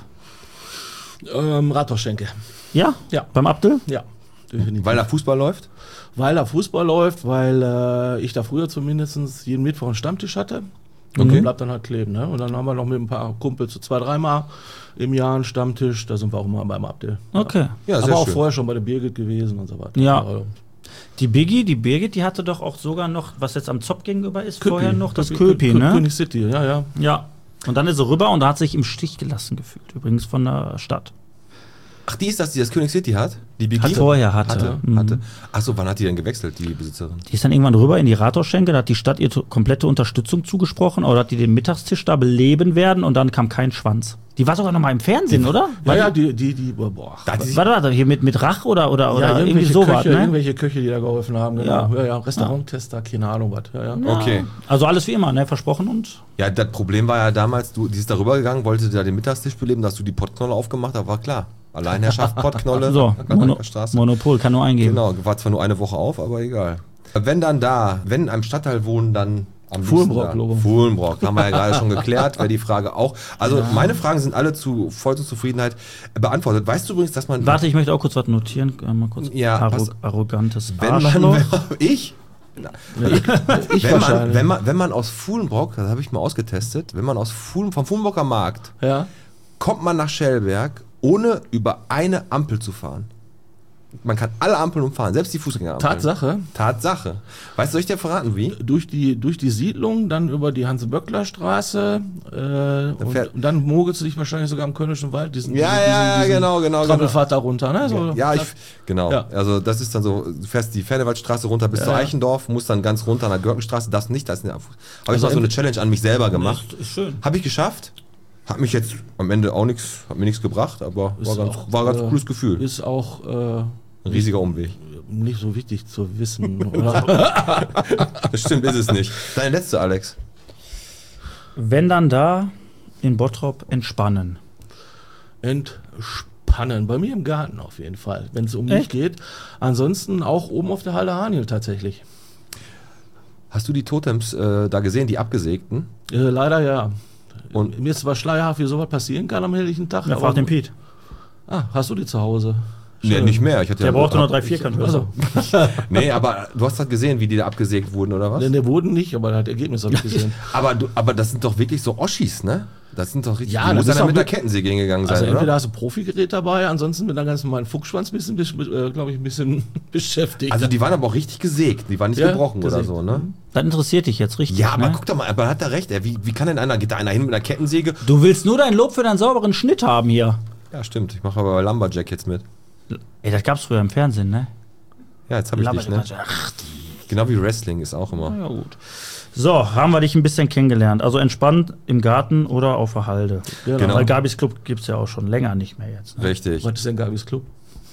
Rathausschenke. Ja? Ja. Beim Abdel? Ja, definitiv. Weil da Fußball läuft? Weil da Fußball läuft, weil ich da früher zumindest jeden Mittwoch einen Stammtisch hatte. Und Okay. der bleibt dann halt kleben. Ne? Und dann haben wir noch mit ein paar Kumpels so 2-3 Mal im Jahr einen Stammtisch. Da sind wir auch immer beim Abdel. Okay. Ja, sehr Aber auch schön. vorher schon bei der Birgit gewesen und so weiter. Ja. Also, Die Birgit, die hatte doch auch sogar noch, was jetzt am Zopf gegenüber ist, Köpi. vorher noch das Köpi, Köpi, ne? König City, ja. Ja. Und dann ist sie rüber und da hat sich im Stich gelassen gefühlt, übrigens von der Stadt. Ach, die ist das, die das König City hat? Die Biggie? Vorher hatte. Hatte. Achso, wann hat die denn gewechselt, die Besitzerin? Die ist dann irgendwann rüber in die Rathausschenke, da hat die Stadt ihr komplette Unterstützung zugesprochen, oder hat die den Mittagstisch da beleben werden und dann kam kein Schwanz. Die war sogar noch mal im Fernsehen, oder? Ja, boah. Da hat die sich- Warte, hier mit Rach oder Ja, irgendwie sowas, ne? Irgendwelche Köche, die da geholfen haben, genau. Ja. Ja, Restauranttester, keine Ahnung was. Ja. Okay. Also alles wie immer, ne? Versprochen und. Ja, das Problem war ja damals, die ist da rübergegangen, wollte da den Mittagstisch beleben, da hast du die Pottknolle aufgemacht, da war klar. Alleinherrschaft, Pottknolle, So, Straße. Monopol, kann nur eingeben. Genau, war zwar nur eine Woche auf, aber egal. Wenn in einem Stadtteil wohnen, dann am Fuhlenbrock, liebsten da. Logo. Fuhlenbrock, haben wir ja gerade schon geklärt, wäre die Frage auch. Also meine Fragen sind alle zu vollster Zufriedenheit beantwortet. Weißt du übrigens, dass man... Warte, ich möchte auch kurz was notieren. Mal kurz. Ja, pass- Arrogantes wenn Arschloch. ich? Ich wahrscheinlich. Wenn man aus Fuhlenbrock, das habe ich mal ausgetestet, wenn man vom Fuhlenbrocker Markt Ja. kommt man nach Schellberg, ohne über eine Ampel zu fahren. Man kann alle Ampeln umfahren, selbst die Fußgängerampeln. Tatsache. Weißt du, soll ich dir verraten, wie? Durch die Siedlung, dann über die Hans-Böckler-Straße fährt- und dann mogelst du dich wahrscheinlich sogar im Kölnischen Wald, diesen Genau. Trampelfahrt da runter. Ne? So, Genau. Ja. Also das ist dann so, du fährst die Fernewaldstraße runter bis zu Eichendorf, musst dann ganz runter an der Görkenstraße, das nicht, habe ich Also noch so eine Challenge an mich selber gemacht. Ist schön. Habe ich geschafft. Hat mich jetzt am Ende auch hat mir nichts gebracht, aber war ganz cooles Gefühl. Ist auch Ein riesiger Umweg. nicht so wichtig zu wissen. Oder? Das stimmt, ist es nicht. Deine letzte, Alex. Wenn dann da in Bottrop entspannen. Entspannen. Bei mir im Garten auf jeden Fall, wenn es um mich Echt? geht. Ansonsten auch oben auf der Halde Haniel tatsächlich. Hast du die Totems da gesehen, die abgesägten? Leider ja. Und- Mir ist zwar schleierhaft, wie sowas passieren kann am helllichen Tag. Ja, frag den Piet. Hast du die zu Hause? Nee, nicht mehr. Ich hatte Der ja brauchte nur 3 Vierkanthölzer. Also, Nee, aber du hast halt gesehen, wie die da abgesägt wurden, oder was? denn der wurden nicht, aber das Ergebnis habe ich gesehen. Aber das sind doch wirklich so Oschis, ne? Das sind doch richtig. Ja, die das muss ist ja auch mit der wirklich- Kettensäge hingegangen sein, Also entweder oder? hast du ein Profigerät dabei, ansonsten mit einer ganz normalen Fuchsschwanz glaube ich, ein bisschen beschäftigt. Also die waren aber auch richtig gesägt. Die waren nicht Ja, gebrochen oder gesägt. so, ne? Das interessiert dich jetzt richtig. Ja, aber ne? guck doch mal, aber hat er recht. Ey. Wie kann denn geht da einer hin mit einer Kettensäge? Du willst nur dein Lob für deinen sauberen Schnitt haben hier. Ja, stimmt. Ich mache aber Lumberjack jetzt mit. Ey, das gab's früher im Fernsehen, ne? Ja, jetzt habe ich dich, ne? Genau wie Wrestling ist auch immer. Ja, gut. So, haben wir dich ein bisschen kennengelernt. Also entspannt im Garten oder auf der Halde. Genau. Weil Gabis Club gibt's ja auch schon länger nicht mehr jetzt. Ne? Richtig. Was ist denn Gabis Club?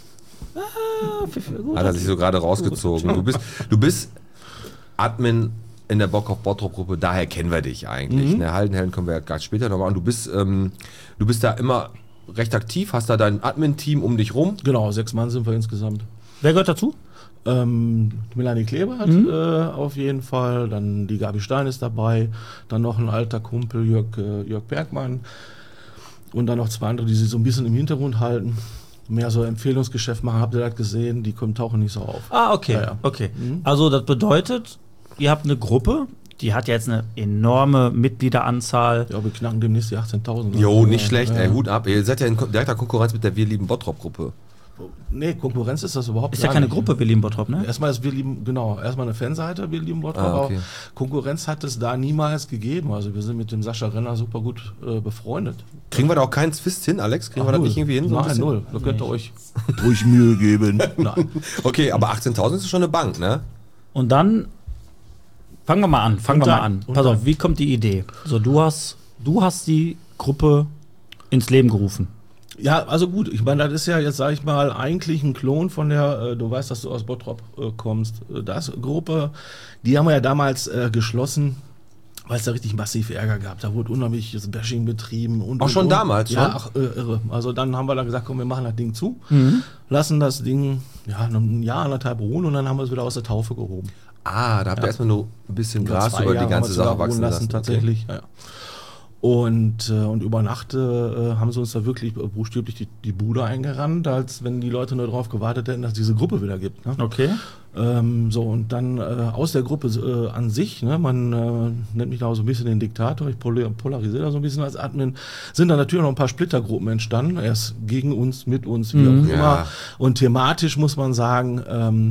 Hat er sich so gerade rausgezogen. Du bist Admin in der Bock auf Bottrop Gruppe, daher kennen wir dich eigentlich. Ne, Haldenhelden kommen wir ja ganz später nochmal an. Du bist da immer recht aktiv, hast da dein Admin-Team um dich rum. Genau, 6 Mann sind wir insgesamt. Wer gehört dazu? Melanie Kleber hat auf jeden Fall, dann die Gabi Stein ist dabei, dann noch ein alter Kumpel, Jörg Bergmann und dann noch 2 andere, die sie so ein bisschen im Hintergrund halten, mehr so Empfehlungsgeschäft machen, habt ihr das gesehen, die tauchen nicht so auf. Ah, okay. Ja, ja. Okay. Also das bedeutet, ihr habt eine Gruppe, die hat ja jetzt eine enorme Mitgliederanzahl. Ja, wir knacken demnächst die 18.000. Jo, nicht schlecht, Ja. ey, Hut ab. Ihr seid ja in direkter Konkurrenz mit der Wir lieben Bottrop-Gruppe. Nee, Konkurrenz ist das überhaupt Ist ja gar keine nicht. Gruppe, wir lieben Bottrop, ne? Erstmal ist erstmal eine Fanseite, wir lieben Bottrop, Ah, okay. aber Konkurrenz hat es da niemals gegeben. Also wir sind mit dem Sascha Renner super gut befreundet. Kriegen wir da auch keinen Twist hin, Alex? Kriegen wir das nicht irgendwie hin? So ein Nein, bisschen? 0. Da könnt ihr euch ruhig Mühe geben. Nein. Okay, aber 18.000 ist schon eine Bank, ne? Und dann fangen wir mal an. Und Pass auf, dann. wie kommt die Idee? So, du hast die Gruppe ins Leben gerufen. Ja, also gut, ich meine, das ist ja jetzt, sag ich mal, eigentlich ein Klon von der, du weißt, dass du aus Bottrop kommst, das Gruppe, die haben wir ja damals geschlossen, weil es da richtig massiv Ärger gab. Da wurde unheimliches Bashing betrieben. Und schon damals Ja, schon? ach, irre. Also dann haben wir da gesagt, komm, wir machen das Ding zu, lassen das Ding, ja, ein Jahr, 1,5 ruhen und dann haben wir es wieder aus der Taufe gehoben. Ah, da habt ihr erstmal nur ein bisschen Gras 2 über die Jahre ganze haben wir es Sache wieder ruhen wachsen lassen. tatsächlich. Ja. Und über Nacht haben sie uns da wirklich buchstäblich die Bude eingerannt, als wenn die Leute nur darauf gewartet hätten, dass es diese Gruppe wieder gibt. Ne? Okay. Und dann aus der Gruppe an sich, ne, man nennt mich da auch so ein bisschen den Diktator, ich polarisiere da so ein bisschen als Admin, sind da natürlich noch ein paar Splittergruppen entstanden, erst gegen uns, mit uns, wie auch immer. Und thematisch muss man sagen,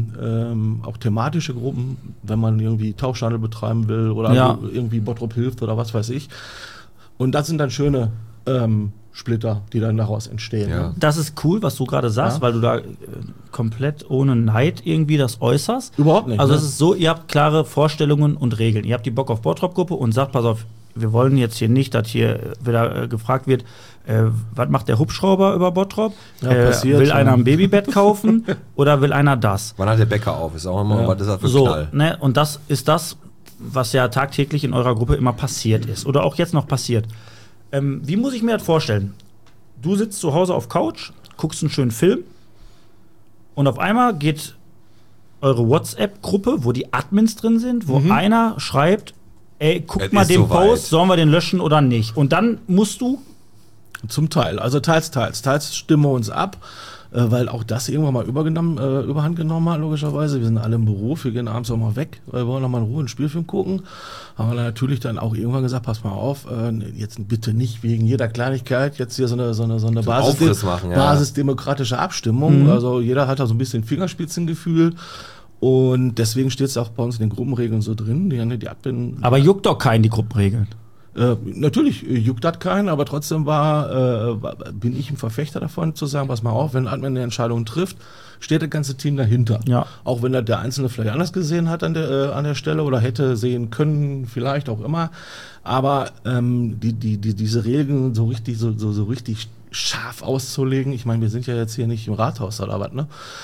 auch thematische Gruppen, wenn man irgendwie Tauschhandel betreiben will oder irgendwie Bottrop hilft oder was weiß ich. Und das sind dann schöne Splitter, die dann daraus entstehen. Ja. Ne? Das ist cool, was du gerade sagst, weil du da komplett ohne Neid irgendwie das äußerst. Überhaupt nicht. Also ne? es ist so, ihr habt klare Vorstellungen und Regeln. Ihr habt die Bock auf Bottrop-Gruppe und sagt, pass auf, wir wollen jetzt hier nicht, dass hier wieder gefragt wird, was macht der Hubschrauber über Bottrop? Ja, passiert, will einer ein Babybett kaufen oder will einer das? Wann hat der Bäcker auf? Ist auch immer, was ist das für So, Knall? ne? Und das ist das, was ja tagtäglich in eurer Gruppe immer passiert ist oder auch jetzt noch passiert. Wie muss ich mir das vorstellen? Du sitzt zu Hause auf Couch, guckst einen schönen Film und auf einmal geht eure WhatsApp-Gruppe, wo die Admins drin sind, wo einer schreibt, ey, guck Es mal ist den soweit. Post, sollen wir den löschen oder nicht? Und dann musst du Zum Teil, also teils stimmen wir uns ab, weil auch das irgendwann mal Überhand genommen hat, logischerweise. Wir sind alle im Beruf, wir gehen abends auch mal weg, wir wollen noch mal in Ruhe einen Spielfilm gucken. Haben wir dann natürlich dann auch irgendwann gesagt, pass mal auf, jetzt bitte nicht wegen jeder Kleinigkeit jetzt hier so eine Aufriss machen, ja. basisdemokratische Abstimmung. Also jeder hat da so ein bisschen Fingerspitzengefühl. Und deswegen steht es auch bei uns in den Gruppenregeln so drin. Die Admin, aber juckt doch keinen die Gruppenregeln. natürlich juckt das keinen, aber trotzdem bin ich ein Verfechter davon, zu sagen, pass mal auf, wenn Admin eine Entscheidung trifft, steht das ganze Team dahinter. Ja. Auch wenn das der Einzelne vielleicht anders gesehen hat an der Stelle oder hätte sehen können, vielleicht auch immer. Aber diese Regeln so richtig scharf auszulegen, ich meine, wir sind ja jetzt hier nicht im Rathaus oder was, ne?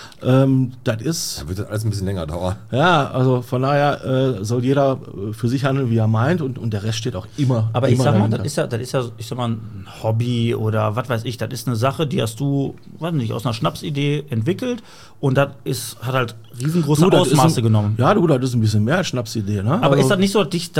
Das ist... Da wird das alles ein bisschen länger dauern. Ja, also von daher soll jeder für sich handeln, wie er meint, und der Rest steht auch immer. Aber ich immer sag mal, dahinter. das ist ja, ich sag mal, ein Hobby oder was weiß ich, das ist eine Sache, die hast du, weiß nicht, aus einer Schnapsidee entwickelt und das hat halt riesengroße das ist Ausmaße genommen. Ja, das ist ein bisschen mehr als Schnapsidee, ne? Aber Also, ist das nicht so,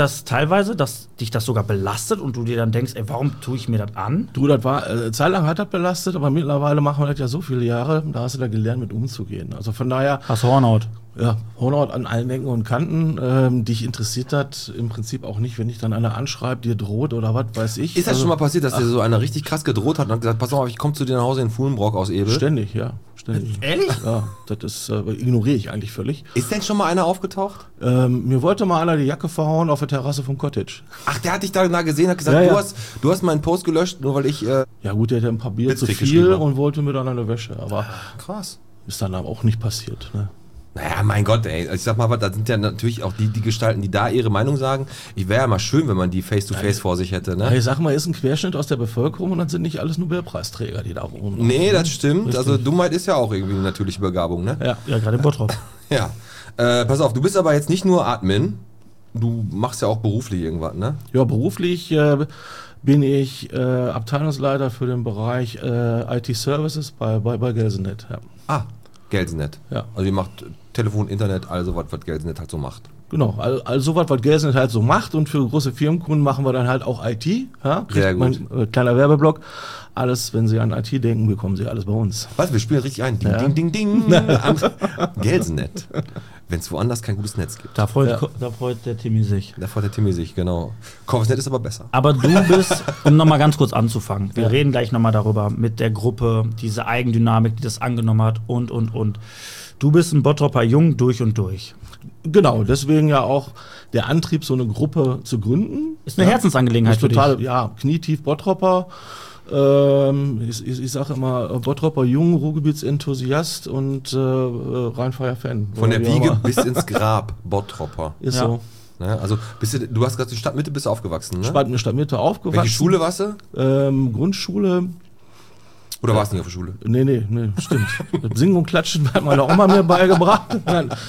dass dich das sogar belastet und du dir dann denkst, ey, warum tue ich mir das an? Du, das war, zeitlang hat das belastet, aber mittlerweile machen wir das ja so viele Jahre, da hast du da gelernt, mit umzugehen. Also von daher, Hast Hornhaut. ja, Hornhaut an allen Ecken und Kanten. Dich interessiert das im Prinzip auch nicht, wenn dich dann einer anschreibt, dir droht oder was weiß ich. Ist das Also, schon mal passiert, dass dir so einer richtig krass gedroht hat und hat gesagt, pass auf, ich komme zu dir nach Hause in Fuhlenbrock aus Ebel? Ständig, ja. Ständig. Ehrlich? Ja, das ignoriere ich eigentlich völlig. Ist denn schon mal einer aufgetaucht? Mir wollte mal einer die Jacke verhauen auf der Terrasse vom Cottage. Ach, der hat dich da gesehen, hat gesagt, Ja, ja. Du hast meinen Post gelöscht, nur weil ich... Ja gut, der hatte ein paar Bier zu Witzig viel geschrieben. und wollte mir dann eine Wäsche. Aber krass. ist dann aber auch nicht passiert. Ne? Naja, mein Gott, ey. Ich sag mal, da sind ja natürlich auch die Gestalten, die da ihre Meinung sagen. Ich wäre ja mal schön, wenn man die face-to-face vor sich hätte, ne? Ich sag mal, ist ein Querschnitt aus der Bevölkerung und dann sind nicht alles Nobelpreisträger, die da wohnen. Nee, das stimmt. Richtig. Also Dummheit ist ja auch irgendwie eine natürliche Begabung, ne? Ja. Ja, gerade in Bottrop. Ja. Pass auf, du bist aber jetzt nicht nur Admin. Du machst ja auch beruflich irgendwas, ne? Ja, beruflich bin ich Abteilungsleiter für den Bereich IT-Services bei Gelsenet. Ja. Ah, Gelsenet. Ja. Also ihr macht Telefon, Internet, also was Gelsenet halt so macht. Genau, also sowas, was Gelsenet halt so macht, und für große Firmenkunden machen wir dann halt auch IT. Ja? Sehr gut. Kleiner Werbeblock. Alles, wenn Sie an IT denken, bekommen Sie alles bei uns. Was, wir spielen richtig ein. Ding, Ja. ding, ding, ding. Gelsenet. Wenn es woanders kein gutes Netz gibt. Da freut, Ja. da freut der Timmy sich. Da freut der Timmy sich, genau. Corvusnet ist aber besser. Aber du bist, um nochmal ganz kurz anzufangen, wir reden gleich nochmal darüber, mit der Gruppe, diese Eigendynamik, die das angenommen hat und. Du bist ein Bottropper Jung durch und durch. Genau, deswegen ja auch der Antrieb, so eine Gruppe zu gründen. Ist eine Herzensangelegenheit Ist für dich. total, ja, knietief Bottropper. Ich sage immer, Bottropper Jung, Ruhrgebietsenthusiast und Rheinfeier Fan. Von der Oder wie Wiege immer. bis ins Grab, Bottropper. Ist Ja. so. Ne? Also du hast gerade die Stadtmitte bist du aufgewachsen, ne? Stadtmitte aufgewachsen. Welche Schule warst du? Grundschule. Oder warst du nicht auf der Schule? Nee, stimmt. Das Singen und Klatschen hat meine Oma mir beigebracht.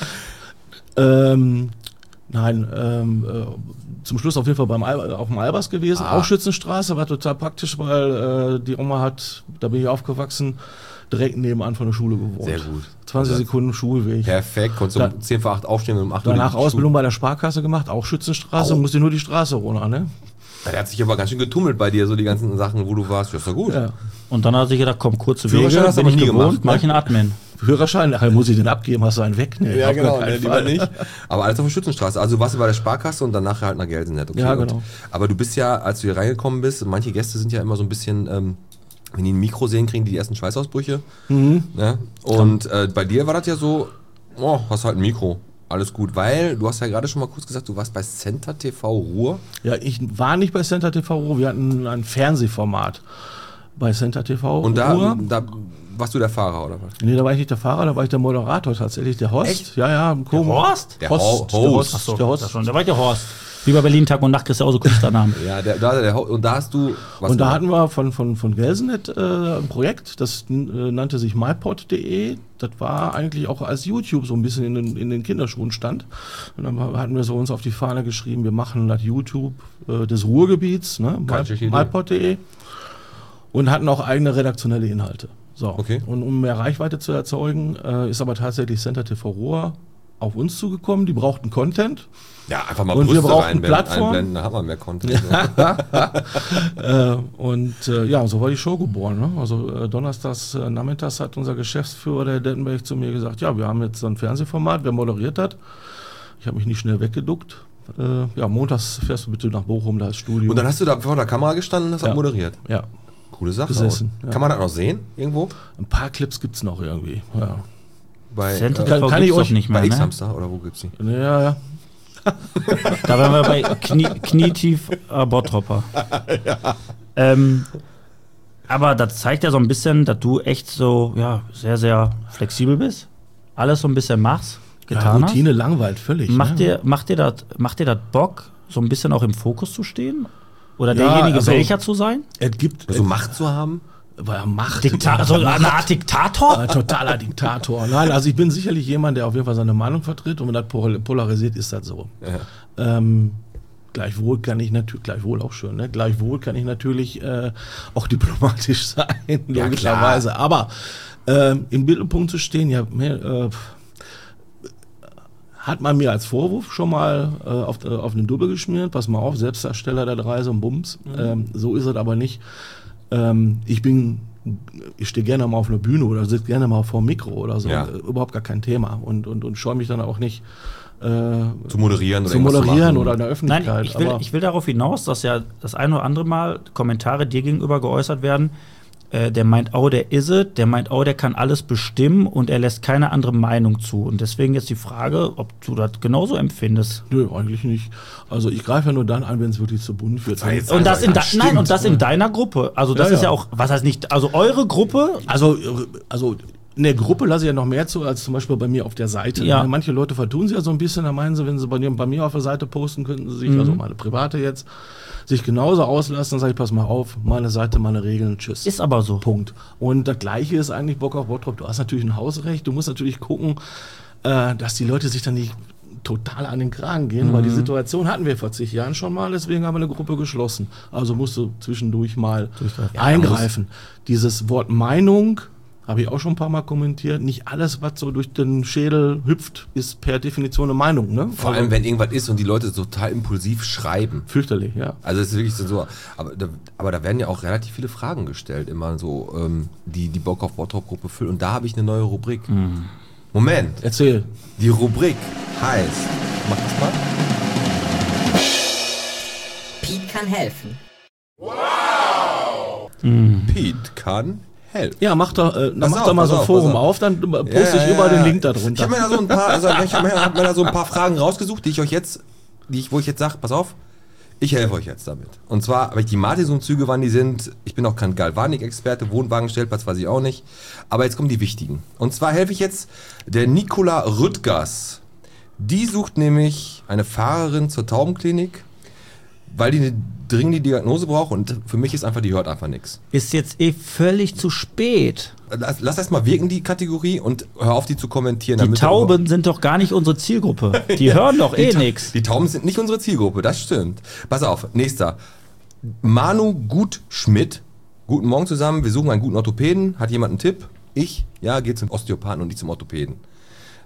Nein, zum Schluss auf jeden Fall auf dem Albers gewesen. Ah. Auch Schützenstraße, war total praktisch, weil die Oma hat, da bin ich aufgewachsen, direkt nebenan von der Schule gewohnt. Sehr gut. 20 Sekunden Schulweg. Perfekt, konntest du um 10 vor 8 aufstehen und um 8 Uhr Danach die Ausbildung bei der Sparkasse gemacht, auch Schützenstraße, Au. musste nur die Straße runter, ne? Der hat sich aber ganz schön getummelt bei dir, so die ganzen Sachen, wo du warst. Ja, ist doch gut. Ja. Und dann hat er sich gedacht, komm, kurze Führerschein Wege, hast du bin aber ich nie gewohnt, gemacht, mach ne? ich einen Admin. Führerschein, nachher muss ich den abgeben, hast du einen weg? Nee, Ja, auf genau, gar keinen lieber Fall. nicht. Aber alles auf der Schützenstraße. Also warst du bei der Sparkasse und danach halt nach Gelsenkirchen. Okay, Ja, gut. genau. Aber du bist ja, als du hier reingekommen bist, manche Gäste sind ja immer so ein bisschen, wenn die ein Mikro sehen, kriegen die ersten Schweißausbrüche. Ne? Und bei dir war das ja so, oh, hast halt ein Mikro. Alles gut, weil du hast ja gerade schon mal kurz gesagt, du warst bei Center TV Ruhr. Ja, ich war nicht bei Center TV Ruhr, wir hatten ein Fernsehformat bei Center TV Und da Ruhr. warst du der Fahrer, oder was? Nee, da war ich nicht der Fahrer, da war ich der Moderator tatsächlich, der Host. Echt? Ja, ja, Der Horst? Der Host. Host. Achso, Der Host. das schon. Da war ich der Horst. Wie bei Berlin Tag und Nacht kriegst du auch so Künstlernamen. Ja, und da hast du. Was Und da war? hatten wir von Gelsenet ein Projekt, das nannte sich mypod.de. Das war eigentlich auch als YouTube so ein bisschen in den Kinderschuhen stand. Und dann hatten wir so uns auf die Fahne geschrieben, wir machen das YouTube des Ruhrgebiets, ne? mypod.de. Und hatten auch eigene redaktionelle Inhalte. So. Okay. Und um mehr Reichweite zu erzeugen, ist aber tatsächlich Center TV Ruhr auf uns zugekommen. Die brauchten Content. Ja, einfach mal Und wir Brüste brauchten Plattform. einblenden, da haben wir mehr Content. Ja, so war die Show geboren. Ne? Also donnerstags nachmittags hat unser Geschäftsführer, der Dettenberg, zu mir gesagt, ja, wir haben jetzt so ein Fernsehformat, wer moderiert das? Ich habe mich nicht schnell weggeduckt. Ja, montags fährst du bitte nach Bochum, da ist Studio. Und dann hast du da vor der Kamera gestanden und hast Ja. das moderiert. Ja, Coole Sache. Gesessen, auch. ja. Kann man das noch sehen irgendwo? ein paar Clips gibt's noch irgendwie. Ja, Bei, Center kann TV ich gibt's euch doch nicht mehr, bei ne? X-Hamster oder wo gibt's die? ja. Da wären wir bei Knietief Bottropper. Aber das zeigt ja so ein bisschen, dass du echt so ja, sehr, sehr flexibel bist. Alles so ein bisschen machst, Ja, getan hast. Routine langweilt völlig. Macht ne? dir das Bock, so ein bisschen auch im Fokus zu stehen? Oder Ja, derjenige also- welcher zu sein? Es gibt Also Macht zu haben? Macht. So eine Art Diktator? Ein totaler Diktator. Nein, also ich bin sicherlich jemand, der auf jeden Fall seine Meinung vertritt und wenn das polarisiert, ist das so. Ja. Gleichwohl kann ich natürlich, gleichwohl auch schön, ne? Gleichwohl kann ich natürlich auch diplomatisch sein, Ja, logischerweise. Aber im Mittelpunkt zu stehen, ja, hat man mir als Vorwurf schon mal auf den Double geschmiert, pass mal auf, Selbstdarsteller der drei, so ein Bums. So ist es aber nicht. Ich stehe gerne mal auf einer Bühne oder sitze gerne mal vor dem Mikro oder so. Ja. Überhaupt gar kein Thema und scheue mich dann auch nicht Zu moderieren oder zu irgendwas moderieren machen. oder in der Öffentlichkeit. Nein, ich will darauf hinaus, dass ja das ein oder andere Mal Kommentare dir gegenüber geäußert werden. Der meint, oh, der is it, der meint, oh, der kann alles bestimmen und er lässt keine andere Meinung zu. Und deswegen jetzt die Frage, ob du das genauso empfindest. Nö, eigentlich nicht. Also ich greife ja nur dann ein, wenn es wirklich zu bunt wird. war jetzt- Und das, Also, das nein, stimmt. und das in deiner Gruppe. Also das Ja, ist ja ja. auch, was heißt nicht, also eure Gruppe, Also in der Gruppe lasse ich ja noch mehr zu, als zum Beispiel bei mir auf der Seite. Ja. Manche Leute vertun sie ja so ein bisschen, da meinen sie, wenn sie bei mir auf der Seite posten, könnten sie sich, also meine private jetzt, sich genauso auslassen. Dann sage ich, pass mal auf, meine Seite, meine Regeln, tschüss. ist aber so. Punkt. Und das Gleiche ist eigentlich Bock auf Bottrop. Du hast natürlich ein Hausrecht, du musst natürlich gucken, dass die Leute sich dann nicht total an den Kragen gehen, weil die Situation hatten wir vor zig Jahren schon mal, deswegen haben wir eine Gruppe geschlossen. Also musst du zwischendurch mal eingreifen. Dieses Wort Meinung habe ich auch schon ein paar Mal kommentiert. Nicht alles, was so durch den Schädel hüpft, ist per Definition eine Meinung. Ne? Vor allem, wenn irgendwas ist und die Leute total impulsiv schreiben. Fürchterlich, ja. Also es ist wirklich so, aber da werden ja auch relativ viele Fragen gestellt, immer so, die Bock auf Bottrop-Gruppe füllen. Und da habe ich eine neue Rubrik. Moment, Erzähl. die Rubrik heißt, mach das mal. Piet kann helfen. Pete kann helfen. Ja, mach doch mal pass so ein auf, Forum pass auf. auf, dann poste ich überall den Link da drunter. Ich habe mir da so ein paar, hab mir da so ein paar Fragen rausgesucht, wo ich jetzt sage, pass auf, ich helfe euch jetzt damit. Und zwar, weil die Martinson-Züge, wann die sind, ich bin auch kein Galvanik-Experte, Wohnwagenstellplatz weiß ich auch nicht, aber jetzt kommen die wichtigen. Und zwar helfe ich jetzt der Nicola Rüttgers. Die sucht nämlich eine Fahrerin zur Taubenklinik, weil die eine dringende Diagnose braucht und für mich ist einfach, die hört einfach nichts. Ist jetzt völlig zu spät. Lass erst mal wirken, die Kategorie, und hör auf, die zu kommentieren. Die damit Tauben sind doch gar nicht unsere Zielgruppe. Die hören doch nix. Die Tauben sind nicht unsere Zielgruppe, das stimmt. Pass auf, nächster. Manu Gutschmidt. Guten Morgen zusammen, wir suchen einen guten Orthopäden. Hat jemand einen Tipp? Ich? Ja, geht zum Osteopathen und nicht zum Orthopäden.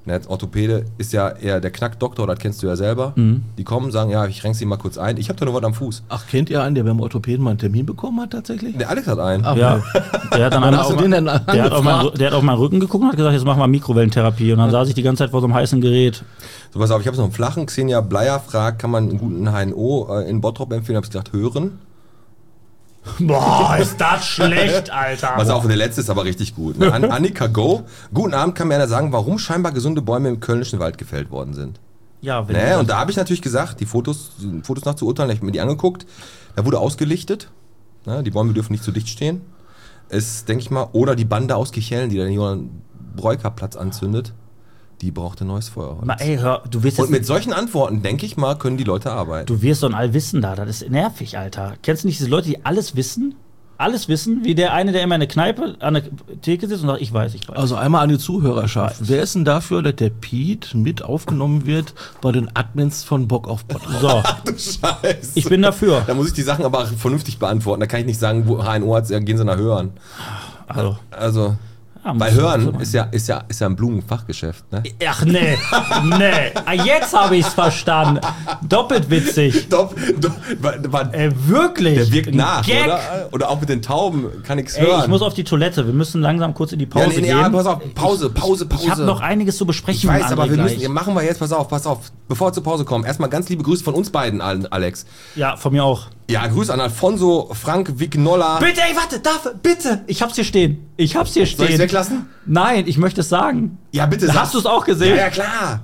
Der Orthopäde ist ja eher der Knackdoktor, das kennst du ja selber. Die kommen, sagen, ja, ich renke sie mal kurz ein. Ich habe da nur was am Fuß. Ach, kennt ihr einen, der beim Orthopäden mal einen Termin bekommen hat tatsächlich? Der Alex hat einen. Ach, Ja, nee. der hat dann Wann einmal hast du auf, den denn der hat auf meinen Rücken geguckt und hat gesagt, jetzt machen wir Mikrowellentherapie. Und dann saß ich die ganze Zeit vor so einem heißen Gerät. So, pass auf, ich habe so einen flachen. Xenia Bleier fragt, kann man einen guten HNO in Bottrop empfehlen? Habe ich gesagt, hören. Boah, ist das schlecht, Alter. Pass auf, und der letzte ist aber richtig gut. Ne? Annika Go. Guten Abend, kann mir einer sagen, warum scheinbar gesunde Bäume im kölnischen Wald gefällt worden sind? Ja, wenn Ne? Und da habe ich natürlich gesagt, die Fotos nach zu urteilen, ich habe mir die angeguckt. Da wurde ausgelichtet. Ne? Die Bäume dürfen nicht zu dicht stehen. Ist, denke ich mal, oder die Bande aus Kichellen, die den Johann-Breuker-Platz anzündet. Die braucht ein neues Feuerholz. Mal, ey, hör, du wirst Und jetzt mit solchen Antworten, denke ich mal, können die Leute arbeiten. Du wirst so ein Allwissender, das ist nervig, Alter. Kennst du nicht diese Leute, die alles wissen? Alles wissen, wie der eine, der immer in der Kneipe an der Theke sitzt und sagt, ich weiß. Also einmal an die Zuhörerschaft. Wer ist denn dafür, dass der Pete mit aufgenommen wird bei den Admins von Bock auf Bottrop? So, Du Scheiße. ich bin dafür. Da muss ich die Sachen aber vernünftig beantworten. Da kann ich nicht sagen, wo HNO hat, gehen sie nach Hören. Also, Ja, weil musst du Hören so machen. ist ja ein Blumenfachgeschäft. Ne? Ach nee, nee. Ah, jetzt habe ich's verstanden. Doppelt witzig. Wirklich. Der wirkt Ein nach, Gag. oder? Oder auch mit den Tauben kann ich's Ey, hören. ich muss auf die Toilette. Wir müssen langsam kurz in die Pause gehen. Ja, pass auf, Pause. Ich habe noch einiges zu Ich besprechen. weiß, André, aber wir gleich. müssen, machen wir jetzt, pass auf. Bevor wir zur Pause kommen, erstmal ganz liebe Grüße von uns beiden, Alex. Ja, von mir auch. Ja, Grüße an Alfonso, Frank, Vignola. Bitte, ey, warte, bitte. Ich hab's hier stehen. Soll ich es weglassen? Nein, ich möchte es sagen. Ja, bitte Hast sag's. du es auch gesehen? Ja, klar.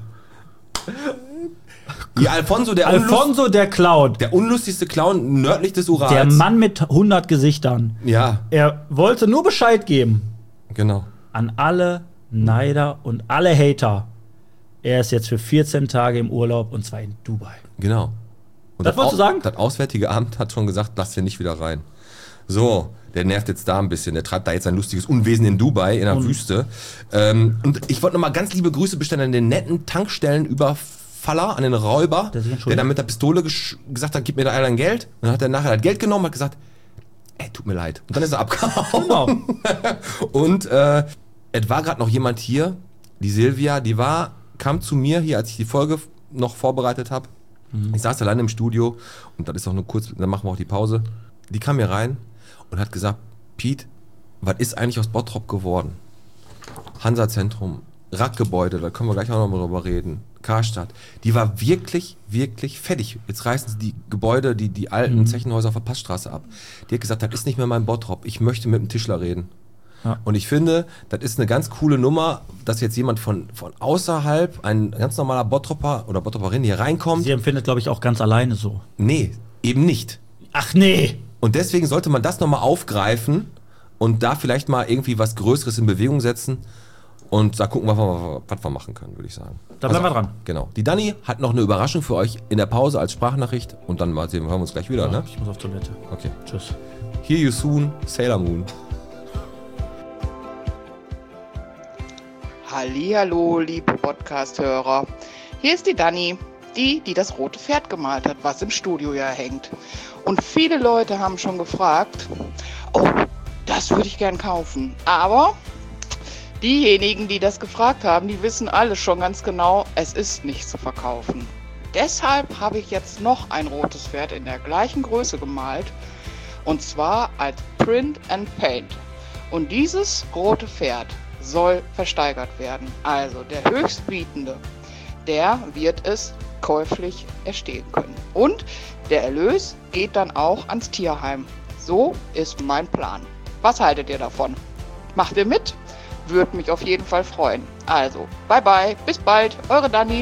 Ja, Alfonso, Alfonso der Clown. der unlustigste Clown nördlich des Urals. Der Mann mit 100 Gesichtern. Ja, Er wollte nur Bescheid geben genau. an alle Neider und alle Hater. Er ist jetzt für 14 Tage im Urlaub und zwar in Dubai. Genau. Und Das wolltest du sagen? Das Auswärtige Amt hat schon gesagt, lass hier nicht wieder rein. So, der nervt jetzt da ein bisschen. Der treibt da jetzt ein lustiges Unwesen in Dubai, in der Wüste. Und ich wollte nochmal ganz liebe Grüße bestellen an den netten Tankstellenüberfaller, an den Räuber, Der sich entschuldigt? der dann mit der Pistole gesagt hat, gib mir da einer ein Geld. Und dann hat er nachher das Geld genommen und hat gesagt, ey, tut mir leid. Und dann ist er abgehauen. Genau. Und es war gerade noch jemand hier, die Silvia, kam zu mir hier, als ich die Folge noch vorbereitet habe. Ich saß alleine im Studio und das ist auch nur kurz, dann machen wir auch die Pause. Die kam hier rein und hat gesagt, Piet, was ist eigentlich aus Bottrop geworden? Hansa-Zentrum, Rackgebäude, da können wir gleich auch noch mal drüber reden. Karstadt, die war wirklich, wirklich fertig. Jetzt reißen sie die Gebäude, die alten Zechenhäuser auf der Passstraße ab. Die hat gesagt, das ist nicht mehr mein Bottrop, ich möchte mit dem Tischler reden. Ja. Und ich finde, das ist eine ganz coole Nummer, dass jetzt jemand von außerhalb, ein ganz normaler Bottropper oder Bottropperin hier reinkommt. Sie empfindet, glaube ich, auch ganz alleine so. Nee, eben nicht. Ach nee. Und deswegen sollte man das nochmal aufgreifen und da vielleicht mal irgendwie was Größeres in Bewegung setzen und da gucken wir, was wir machen können, würde ich sagen. Da bleiben wir dran. Genau. Die Dani hat noch eine Überraschung für euch in der Pause als Sprachnachricht und dann hören wir uns gleich wieder, ne? Ich muss auf Toilette. Okay. Tschüss. Hear you soon, Sailor Moon. Hallihallo, liebe Podcast-Hörer. Hier ist die Dani, die das rote Pferd gemalt hat, was im Studio ja hängt. Und viele Leute haben schon gefragt, oh, das würde ich gern kaufen. Aber diejenigen, die das gefragt haben, die wissen alle schon ganz genau, es ist nicht zu verkaufen. Deshalb habe ich jetzt noch ein rotes Pferd in der gleichen Größe gemalt. Und zwar als Print and Paint. Und dieses rote Pferd soll versteigert werden. Also der Höchstbietende, der wird es käuflich erstehen können. Und der Erlös geht dann auch ans Tierheim. So ist mein Plan. Was haltet ihr davon? Macht ihr mit? Würde mich auf jeden Fall freuen. Also, bye bye, bis bald, eure Dani.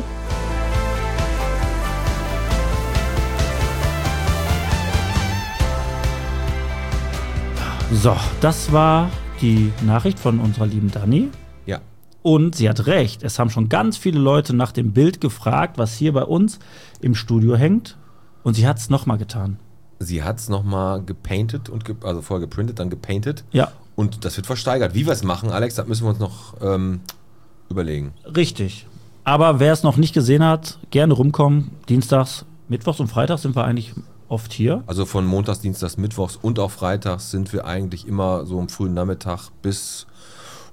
So, das war die Nachricht von unserer lieben Dani. Ja. Und sie hat recht. Es haben schon ganz viele Leute nach dem Bild gefragt, was hier bei uns im Studio hängt. Und sie hat es nochmal getan. Sie hat es nochmal gepainted, also vorher geprintet, dann gepainted. Ja. Und das wird versteigert. Wie wir es machen, Alex, das müssen wir uns noch überlegen. Richtig. Aber wer es noch nicht gesehen hat, gerne rumkommen. Dienstags, Mittwochs und Freitags sind wir eigentlich oft hier. Also von Montags, Dienstags, Mittwochs und auch Freitags sind wir eigentlich immer so am frühen Nachmittag bis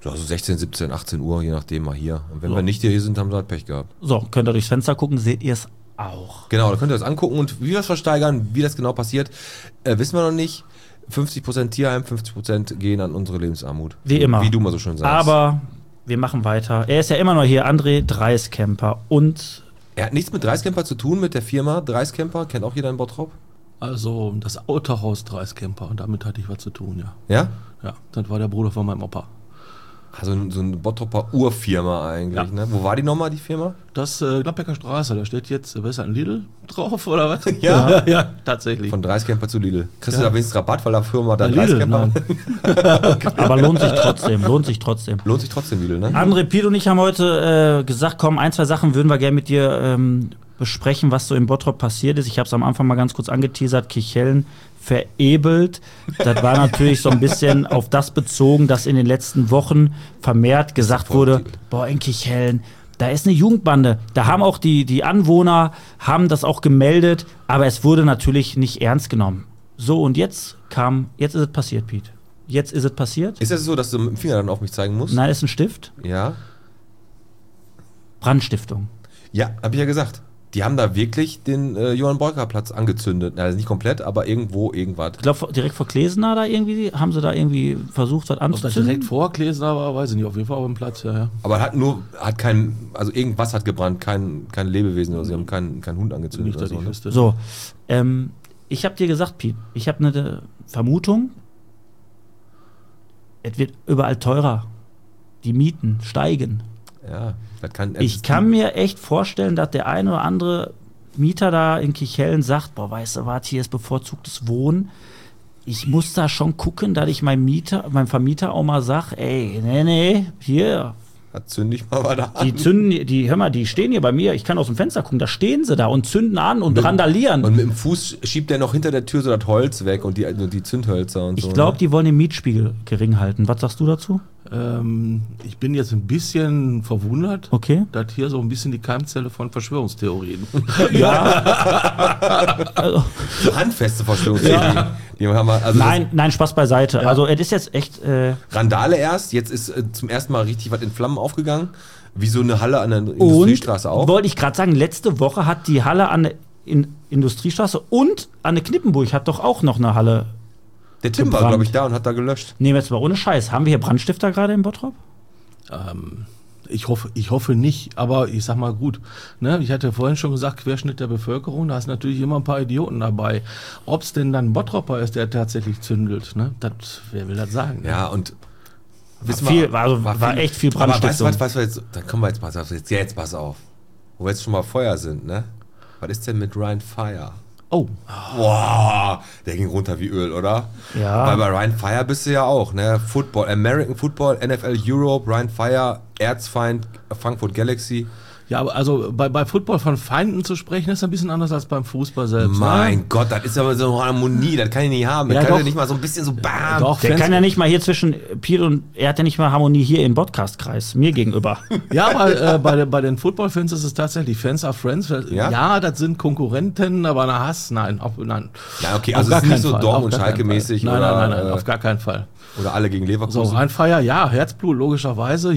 Ja, so 16, 17, 18 Uhr, je nachdem mal hier. Und wenn Ja. wir nicht hier sind, haben wir halt Pech gehabt. So, könnt ihr durchs Fenster gucken, seht ihr es auch. Genau, da könnt ihr das angucken und wie wir es versteigern, wie das genau passiert, wissen wir noch nicht. 50% Tierheim, 50% gehen an unsere Lebensarmut. Wie immer. Wie du mal so schön sagst. Aber wir machen weiter. Er ist ja immer noch hier, André Dreiskämper. Und Er hat nichts mit Dreiskämper zu tun, mit der Firma Dreiskämper. Kennt auch jeder in Bottrop? Also das Autohaus Dreiskämper und damit hatte ich was zu tun, ja. Ja? Ja, das war der Bruder von meinem Opa. Also so eine Bottroper Urfirma eigentlich, Ja. ne? Wo war die nochmal, die Firma? Das Gladbecker Straße, da steht jetzt, was ist das, ein Lidl drauf oder was? Ja. ja, tatsächlich. Von Dreiskämper zu Lidl. Kriegst Ja. du da wenigstens Rabatt, weil da Firma da Lidl, Dreiskämper... aber lohnt sich trotzdem, Lohnt sich trotzdem Lidl, ne? André, Piet und ich haben heute gesagt, komm, 1, 2 Sachen würden wir gerne mit dir besprechen, was so in Bottrop passiert ist. Ich habe es am Anfang mal ganz kurz angeteasert, Kirchhellen verebelt. Das war natürlich so ein bisschen auf das bezogen, dass in den letzten Wochen vermehrt gesagt wurde, boah, in Kirchhellen, da ist eine Jugendbande. Da haben auch die Anwohner, haben das auch gemeldet, aber es wurde natürlich nicht ernst genommen. So, und jetzt ist es passiert, Piet. Jetzt ist es passiert. Ist das so, dass du mit dem Finger dann auf mich zeigen musst? Nein, ist ein Stift. Ja. Brandstiftung. Ja, hab ich ja gesagt. Die haben da wirklich den Johann-Beuker-Platz angezündet. Also nicht komplett, aber irgendwas. Ich glaube, direkt vor Klesena da irgendwie, haben sie da irgendwie versucht, was Ob das anzuzünden? direkt vor Klesner war, weiß ich nicht. Auf jeden Fall auf dem Platz, ja, ja. Aber also irgendwas hat gebrannt, kein Lebewesen oder sie haben keinen Hund angezündet Nicht, oder dass so. ich Ne? wüsste. So, ich habe dir gesagt, Piet, ich habe eine Vermutung, es wird überall teurer. Die Mieten steigen. Ja, das kann. Ich kann mir echt vorstellen, dass der eine oder andere Mieter da in Kirchhellen sagt, boah, weißt du was, hier ist bevorzugtes Wohnen. Ich muss da schon gucken, dass ich meinem Vermieter auch mal sage, ey, nee, hier, Zünd ich mal weiter an. die zünden, hör mal, die stehen hier bei mir, ich kann aus dem Fenster gucken, da stehen sie da und zünden an und randalieren. Und mit dem Fuß schiebt der noch hinter der Tür so das Holz weg und die Zündhölzer und so. Ich glaube, ne? die wollen den Mietspiegel gering halten. Was sagst du dazu? Ich bin jetzt ein bisschen verwundert, Okay. dass hier so ein bisschen die Keimzelle von Verschwörungstheorien. So handfeste Verschwörungstheorien. Die haben wir, also Nein, Spaß beiseite. Also, es ist jetzt echt. Randale erst, jetzt ist zum ersten Mal richtig was in Flammen aufgegangen. Wie so eine Halle an der Und Industriestraße auch. wollte ich gerade sagen, letzte Woche hat die Halle an der Industriestraße und an der Knippenburg hat doch auch noch eine Halle. Der Tim war, gebrannt. glaube ich, da und hat da gelöscht. Nehmen wir jetzt mal ohne Scheiß. Haben wir hier Brandstifter gerade in Bottrop? Ich hoffe nicht, aber ich sag mal gut, ne, ich hatte vorhin schon gesagt, Querschnitt der Bevölkerung, da ist natürlich immer ein paar Idioten dabei. Ob es denn dann ein Bottropper ist, der tatsächlich zündelt, ne, wer will das sagen? ne? Ja, und War echt viel Brandstiftung. Aber weißt du, jetzt, dann kommen wir jetzt pass auf, jetzt pass auf. Wo wir jetzt schon mal Feuer sind, ne? Was ist denn mit Ryan Fire? Oh, Wow, der ging runter wie Öl, oder? Ja. Weil bei Ryan Fire bist du ja auch, ne? Football, American Football, NFL Europe, Ryan Fire, Erzfeind, Frankfurt Galaxy. ja, aber also bei Football von Feinden zu sprechen, ist ein bisschen anders als beim Fußball selbst. Mein ne? Gott, das ist aber so eine Harmonie, das kann ich nicht haben. Das Ja, kann doch. ja nicht mal so ein bisschen so bam. Doch, Der Fans- kann ja nicht mal hier zwischen Piet und er hat ja nicht mal Harmonie hier im Podcastkreis, mir gegenüber. Ja, aber bei den Football-Fans ist es tatsächlich Fans are Friends. Ja? Ja, das sind Konkurrenten, aber na Hass, nein. Nein. Ja, okay, Auf also gar es ist nicht keinen so Fall, Dortmund auf gar keinen Schalke-mäßig Fall. oder, Nein, auf gar keinen Fall. oder alle gegen So, Leverkusen. Ryan Fire, ja, Herzblut, logischerweise.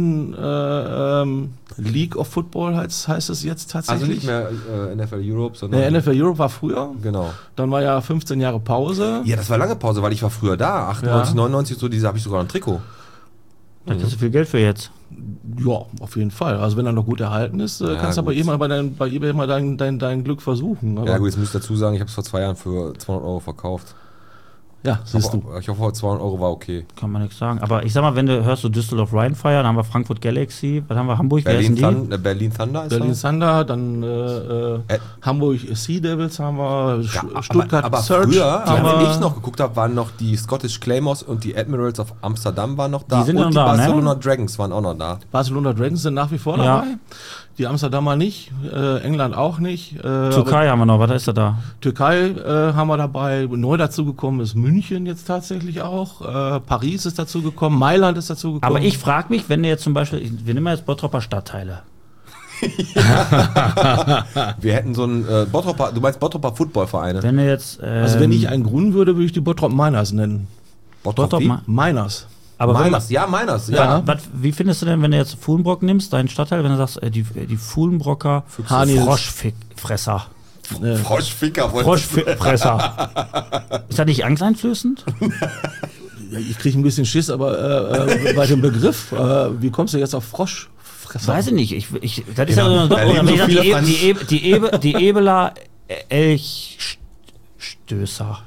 European League of Football heißt es jetzt Also tatsächlich. nicht mehr NFL Europe, sondern. Nee, NFL Europe war früher. Genau. Dann war ja 15 Jahre Pause. Ja, das war lange Pause, weil ich war früher da. 98, Ja. 99, so diese habe ich sogar ein Trikot. Da kriegst du viel Geld für jetzt. Ja, auf jeden Fall. Also wenn er noch gut erhalten ist, kannst du aber gut. bei eBay mal dein Glück versuchen. Aber, Ja gut, jetzt muss ich dazu sagen, ich habe es vor 2 Jahren für 200 Euro verkauft. ja, siehst du. Ich hoffe, 200 Euro war okay. Kann man nichts sagen. Aber ich sag mal, wenn du hörst so Düsseldorf Ryan Fire, dann haben wir Frankfurt Galaxy, was haben wir, Hamburg, wer ist denn die? Berlin Thunder ist Berlin das? Thunder, dann Hamburg Sea Devils haben wir, Stuttgart aber Surge früher, haben wenn wir. ich noch geguckt habe, waren noch die Scottish Claymores und die Admirals of Amsterdam waren noch da. Die sind und noch die da, ne? Barcelona Dragons waren auch noch da. Barcelona Dragons sind nach wie vor Ja. dabei. Die Amsterdamer nicht, England auch nicht. Türkei haben wir noch, was ist da da? Türkei haben wir dabei. Neu dazugekommen ist München jetzt tatsächlich auch. Paris ist dazugekommen. Mailand ist dazugekommen. Aber ich frage mich, wenn du jetzt zum Beispiel, wir nehmen jetzt Bottropper Stadtteile. Wir hätten so einen Bottropper, du meinst Bottropper Footballvereine. Wenn du jetzt. Also wenn ich einen gründen würde, würde ich die Bottrop Miners nennen. Bottrop Bottrop wie? Ma- Miners. Aber wenn Meiners, ja, Meiners. Ja. Wie findest du denn, wenn du jetzt Fuhlenbrock nimmst, deinen Stadtteil, wenn du sagst, die Fuhlenbrocker Froschfresser. Froschficker. Froschfresser. Ist das nicht angsteinflößend? Ja, ich kriege ein bisschen Schiss, aber bei dem Begriff, wie kommst du jetzt auf Froschfresser? Weiß ich nicht. Das ist ja so die Ebeler Elchstößer.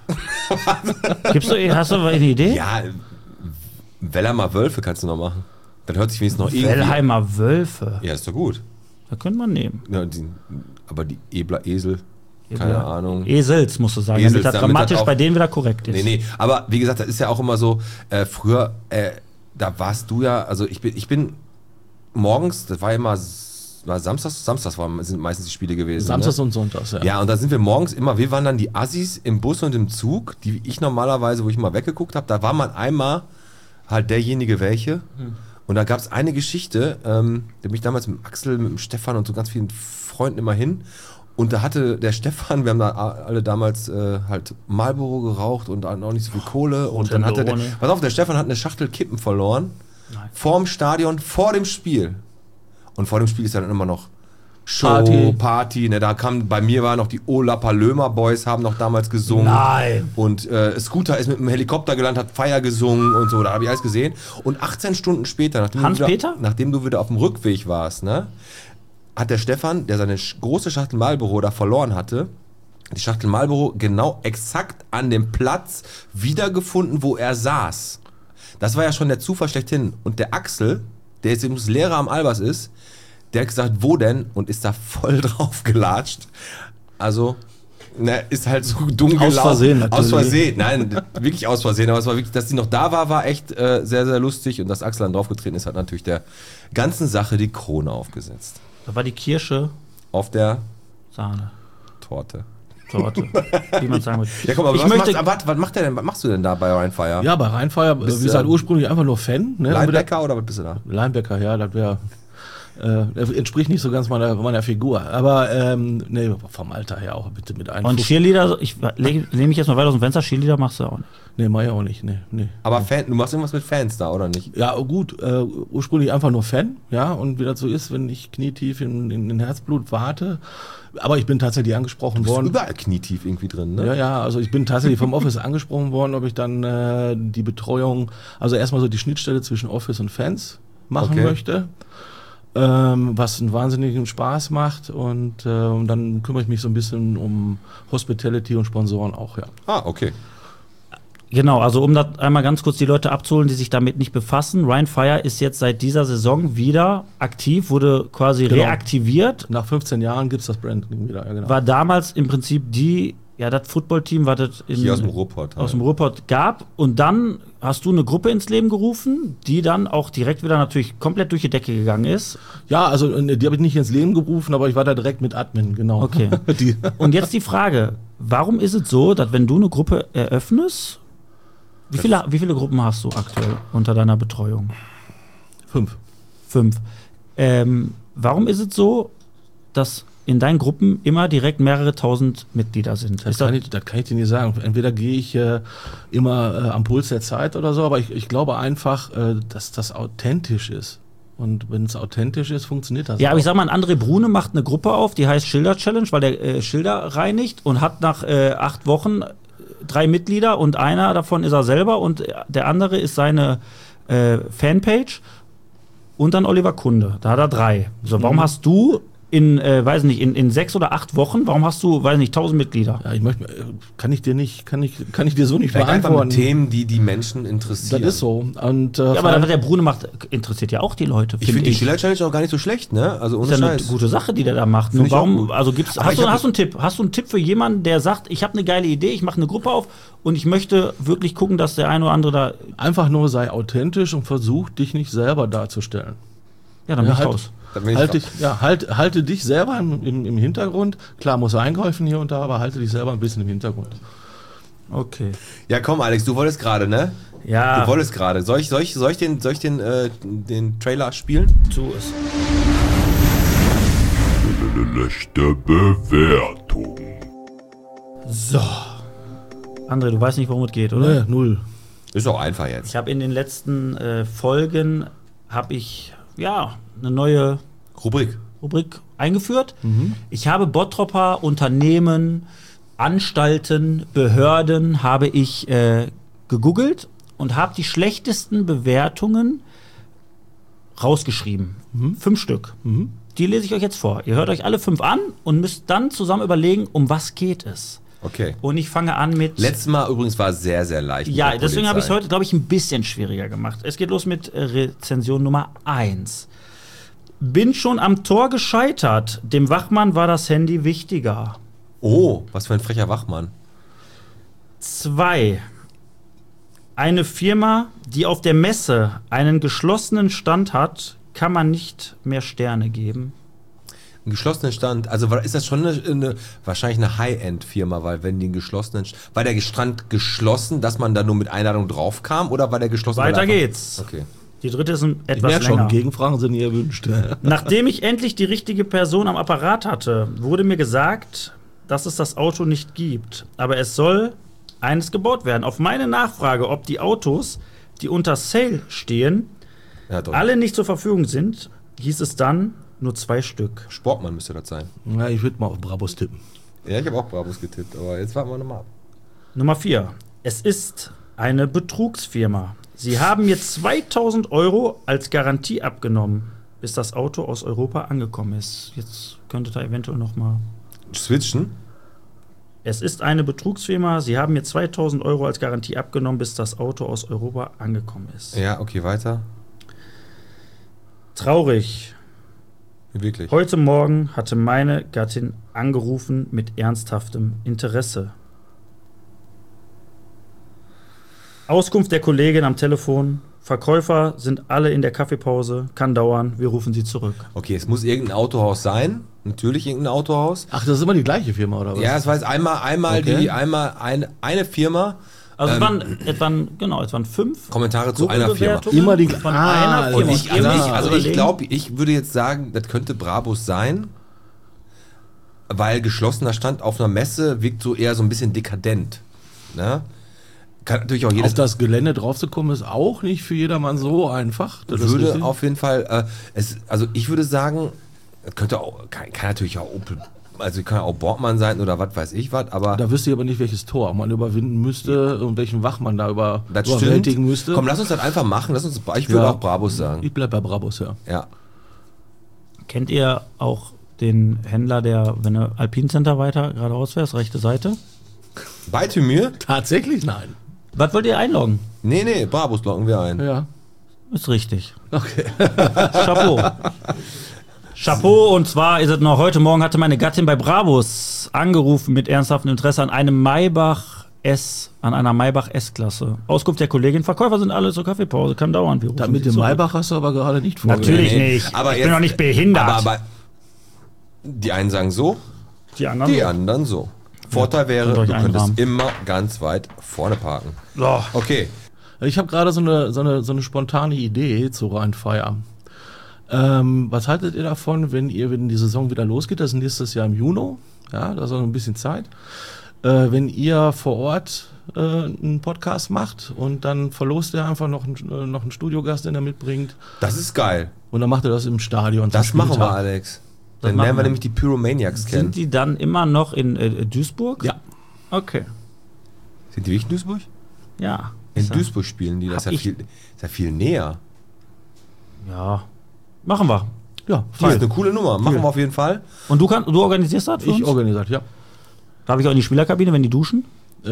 Hast du eine Idee? Ja, Wellheimer Wölfe kannst du noch machen. Dann hört sich wenigstens noch irgendwie... Wellheimer Wölfe. Ja, ist doch gut. Da könnte man nehmen. Ja, aber die Ebler Esel, keine Ahnung. Esels, musst du sagen, Esels, damit das grammatisch bei denen wieder korrekt ist. Nee, aber wie gesagt, das ist ja auch immer so, früher, da warst du ja, also ich bin morgens, das war immer, Samstags sind meistens die Spiele gewesen. Samstags und Sonntags, ja. Ja, und da sind wir morgens immer, wir waren dann die Assis im Bus und im Zug, die ich normalerweise, wo ich mal weggeguckt habe, da war man einmal halt derjenige welche. Und da gab es eine Geschichte, da bin ich damals mit dem Axel, mit dem Stefan und so ganz vielen Freunden immer hin. Und da hatte der Stefan, wir haben da alle damals halt Marlboro geraucht und auch nicht so viel Kohle. Und dann hatte der Stefan hat eine Schachtel Kippen verloren. Nein. Vorm Stadion, vor dem Spiel. Und vor dem Spiel ist ja dann immer noch Show, Party. Ne, bei mir war noch die Ola Palömer Boys, haben noch damals gesungen. Nein. Und Scooter ist mit dem Helikopter gelandet, hat Feier gesungen und so, da habe ich alles gesehen. Und 18 Stunden später, nachdem du wieder auf dem Rückweg warst, ne, hat der Stefan, der seine große Schachtel Marlboro da verloren hatte, die Schachtel Marlboro genau exakt an dem Platz wiedergefunden, wo er saß. Das war ja schon der Zufall schlechthin. Und der Axel, der jetzt übrigens Lehrer am Albers ist, der hat gesagt, wo denn? Und ist da voll drauf gelatscht. Also, ist halt so dumm gelaufen. Aus Versehen natürlich. Aus Versehen, nein, wirklich aus Versehen. Aber es war wirklich, dass die noch da war echt sehr, sehr lustig. Und dass Axel dann draufgetreten ist, hat natürlich der ganzen Sache die Krone aufgesetzt. Da war die Kirsche auf der Sahne. Torte, wie man sagen will. Ja, komm, aber was machst du denn da bei Rheinfire? Ja, bei Rheinfire, wie gesagt, ursprünglich einfach nur Fan. Ne? Linebacker oder was bist du da? Linebacker, ja, das wäre... entspricht nicht so ganz meiner Figur. Aber nee, vom Alter her auch bitte mit einem. Und Cheerleader, ich nehme mich jetzt mal weiter aus dem Fenster, Cheerleader machst du auch nicht. Nee, mach ich auch nicht. Nee. Aber du machst irgendwas mit Fans da, oder nicht? Ja, gut. Ursprünglich einfach nur Fan, ja. Und wie das so ist, wenn ich knietief in Herzblut warte. Aber ich bin tatsächlich angesprochen worden. Du bist überall knietief irgendwie drin, ne? Ja, also ich bin tatsächlich vom Office angesprochen worden, ob ich dann die Betreuung, also erstmal so die Schnittstelle zwischen Office und Fans machen möchte. Was einen wahnsinnigen Spaß macht und dann kümmere ich mich so ein bisschen um Hospitality und Sponsoren auch, ja. Ah, okay. Genau, also um da einmal ganz kurz die Leute abzuholen, die sich damit nicht befassen. Rheinfire ist jetzt seit dieser Saison wieder aktiv, wurde quasi reaktiviert. Nach 15 Jahren gibt es das Branding wieder, ja, genau. War damals im Prinzip das Footballteam, was es hier aus dem Ruhrpott gab. Und dann hast du eine Gruppe ins Leben gerufen, die dann auch direkt wieder natürlich komplett durch die Decke gegangen ist. Ja, also die habe ich nicht ins Leben gerufen, aber ich war da direkt mit Admin, genau. Okay. Und jetzt die Frage, warum ist es so, dass wenn du eine Gruppe eröffnest, wie viele Gruppen hast du aktuell unter deiner Betreuung? 5. Warum ist es so, dass in deinen Gruppen immer direkt mehrere tausend Mitglieder sind? Das kann ich dir nicht sagen. Entweder gehe ich immer am Puls der Zeit oder so, aber ich glaube einfach, dass das authentisch ist. Und wenn es authentisch ist, funktioniert das. Ja, aber ich sag mal, André Brune macht eine Gruppe auf, die heißt Schilder Challenge, weil der Schilder reinigt und hat nach 8 Wochen 3 Mitglieder und einer davon ist er selber und der andere ist seine Fanpage und dann Oliver Kunde. Da hat er 3. So, warum hast du in 6 oder 8 Wochen, warum hast du, 1000 Mitglieder? Ja, kann ich dir so nicht beantworten. Einfach mit Themen, die Menschen interessieren. Das ist so. Und, aber was der Brune macht, interessiert ja auch die Leute. Ich finde die Schiller Challenge auch gar nicht so schlecht, ne? Also ohne ist ja Scheiß. eine gute Sache, die der da macht. Nur warum, also hast du einen Tipp? Hast du einen Tipp für jemanden, der sagt, ich habe eine geile Idee, ich mache eine Gruppe auf und ich möchte wirklich gucken, dass der eine oder andere da... Einfach nur sei authentisch und versuch, dich nicht selber darzustellen. Ja, dann bin ich raus. Halte dich selber im Hintergrund. Klar, muss eingreifen hier und da, aber halte dich selber ein bisschen im Hintergrund. Okay. Ja, komm, Alex, du wolltest gerade, ne? Ja. Du wolltest gerade. Soll ich den Trailer spielen? Tu es. Schlechte Bewertung. So. André, du weißt nicht, worum es geht, oder? Nee, 0. Ist auch einfach jetzt. Ich habe in den letzten Folgen eine neue Rubrik eingeführt. Ich habe Bottropper Unternehmen, Anstalten, Behörden habe ich gegoogelt und habe die schlechtesten Bewertungen rausgeschrieben. 5 Stück. Die lese ich euch jetzt vor. Ihr hört euch alle 5 an und müsst dann zusammen überlegen, um was geht es. Okay. Und ich fange an mit... Letztes Mal übrigens war es sehr, sehr leicht. Ja, mit der deswegen habe ich es Polizei. heute, glaube ich, ein bisschen schwieriger gemacht. Es geht los mit Rezension Nummer 1. Bin schon am Tor gescheitert. Dem Wachmann war das Handy wichtiger. Oh, was für ein frecher Wachmann. 2. Eine Firma, die auf der Messe einen geschlossenen Stand hat, kann man nicht mehr Sterne geben. Ein geschlossenen Stand, also ist das schon wahrscheinlich eine High-End-Firma, weil wenn die einen geschlossenen, war der Stand geschlossen, dass man da nur mit Einladung drauf kam, oder war der geschlossen? Weiter weil einfach- geht's. Okay. Die dritte ist Ich etwas merke länger. schon, Gegenfragen sind nie erwünscht. Nachdem ich endlich die richtige Person am Apparat hatte, wurde mir gesagt, dass es das Auto nicht gibt. Aber es soll eines gebaut werden. Auf meine Nachfrage, ob die Autos, die unter Sale stehen, Ja, doch. alle nicht zur Verfügung sind, hieß es dann nur 2 Stück. Sportmann müsste das sein. Ja, ich würde mal auf Brabus tippen. Ja, ich habe auch Brabus getippt, aber jetzt warten wir nochmal ab. Nummer 4. Es ist eine Betrugsfirma. Sie haben mir 2000 € als Garantie abgenommen, bis das Auto aus Europa angekommen ist. Jetzt könnte da eventuell noch mal... Switchen? Es ist eine Betrugsfirma. Sie haben mir 2000 € als Garantie abgenommen, bis das Auto aus Europa angekommen ist. Ja, okay, weiter. Traurig. Wirklich. Heute Morgen hatte meine Gattin angerufen mit ernsthaftem Interesse. Auskunft der Kollegin am Telefon. Verkäufer sind alle in der Kaffeepause. Kann dauern. Wir rufen sie zurück. Okay, es muss irgendein Autohaus sein. Natürlich irgendein Autohaus. Ach, das ist immer die gleiche Firma, oder was? Ja, es war jetzt einmal Okay. eine Firma. Also es waren 5 Kommentare zu einer Firma. Google-Bewertungen Immer die- von Ah, einer Und Firma. ich Überlegen. glaube, ich würde jetzt sagen, das könnte Brabus sein, weil geschlossener Stand auf einer Messe wirkt so eher so ein bisschen dekadent. Ne? Kann natürlich auch jedes Auf das Gelände draufzukommen, ist auch nicht für jedermann so einfach. Das ist würde richtig. auf jeden Fall, also ich würde sagen, das könnte auch, kann natürlich auch Opel, also kann auch Borgmann sein oder was weiß ich was, aber Da wüsste ich aber nicht, welches Tor man überwinden müsste und welchen Wachmann da das überwältigen stimmt. müsste. Komm, lass uns das einfach machen. Ich würde Ja. auch Brabus sagen. Ich bleib bei Brabus, ja. Ja. Kennt ihr auch den Händler, der, wenn du Alpine Center weiter geradeaus fährst, rechte Seite? Bei Thymier? Tatsächlich nein. Was wollt ihr einloggen? Nee, Brabus locken wir ein. Ja. Ist richtig. Okay. Chapeau. Chapeau, und zwar ist es noch heute Morgen, hatte meine Gattin bei Brabus angerufen mit ernsthaftem Interesse an einer Maybach S-Klasse. Auskunft der Kollegin, Verkäufer sind alle zur Kaffeepause, kann dauern. Wir rufen Da mit sie dem zurück. Maybach hast du aber gerade nicht vorgelegt. Natürlich Nee, nicht. aber Ich jetzt- bin doch nicht behindert. Aber die einen sagen so, die anderen. die anderen so. Vorteil wäre, könnt ihr euch du könntest einrahmen. immer ganz weit vorne parken. So. Okay. Ich habe gerade so eine spontane Idee zu Rheinfeier. Was haltet ihr davon, wenn die Saison wieder losgeht? Das ist nächstes Jahr im Juni. Ja, da ist noch ein bisschen Zeit. Wenn ihr vor Ort einen Podcast macht und dann verlost ihr einfach noch einen Studiogast, den er mitbringt. Das ist geil. Und dann macht ihr das im Stadion. Das zum machen wir, Spieltag. Alex. Das Dann machen lernen wir wir. nämlich die Pyromaniacs kennen. Sind die dann immer noch in Duisburg? Ja. Okay. Sind die wirklich in Duisburg? Ja. In Ist ja- Duisburg spielen die. Das Hab ist ja viel näher. Ja. Machen wir. Ja, Das ist eine coole Nummer. Machen wir auf jeden Fall. Und du organisierst das für Ich uns? organisiert, ja. Darf ich auch in die Spielerkabine, wenn die duschen?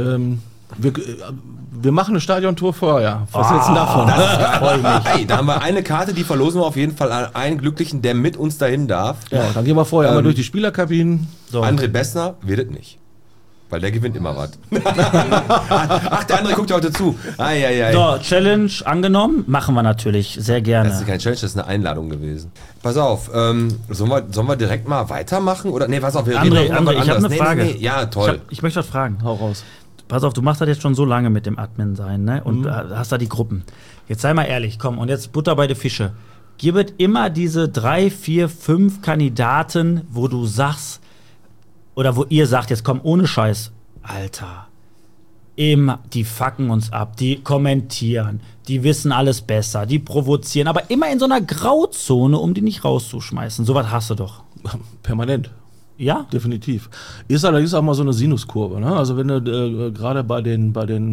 Wir machen eine Stadiontour vorher. Was hältst du davon? Hey, da haben wir eine Karte, die verlosen wir auf jeden Fall an einen Glücklichen, der mit uns dahin darf. Ja, dann gehen wir vorher einmal durch die Spielerkabinen. So. André Bessner wird es nicht. Weil der gewinnt immer was. Ach, der andere guckt ja heute zu. Ei. So, Challenge angenommen. Machen wir natürlich. Sehr gerne. Das ist kein Challenge, das ist eine Einladung gewesen. Pass auf, sollen wir direkt mal weitermachen? Oder nee, pass auf, wir André, noch mal ich habe anders. eine Frage. Nee. Ja, toll. Ich möchte was fragen. Hau raus. Pass auf, du machst das jetzt schon so lange mit dem Admin sein, ne? Und hast da die Gruppen. Jetzt sei mal ehrlich, komm, und jetzt Butter bei den Fische. Gibt immer diese 3, 4, 5 Kandidaten, wo du sagst, oder wo ihr sagt, jetzt komm, ohne Scheiß, Alter, die fucken uns ab, die kommentieren, die wissen alles besser, die provozieren, aber immer in so einer Grauzone, um die nicht rauszuschmeißen. Sowas hast du doch. Permanent. Ja? Definitiv. Ist allerdings auch mal so eine Sinuskurve. Ne? Also wenn du gerade bei den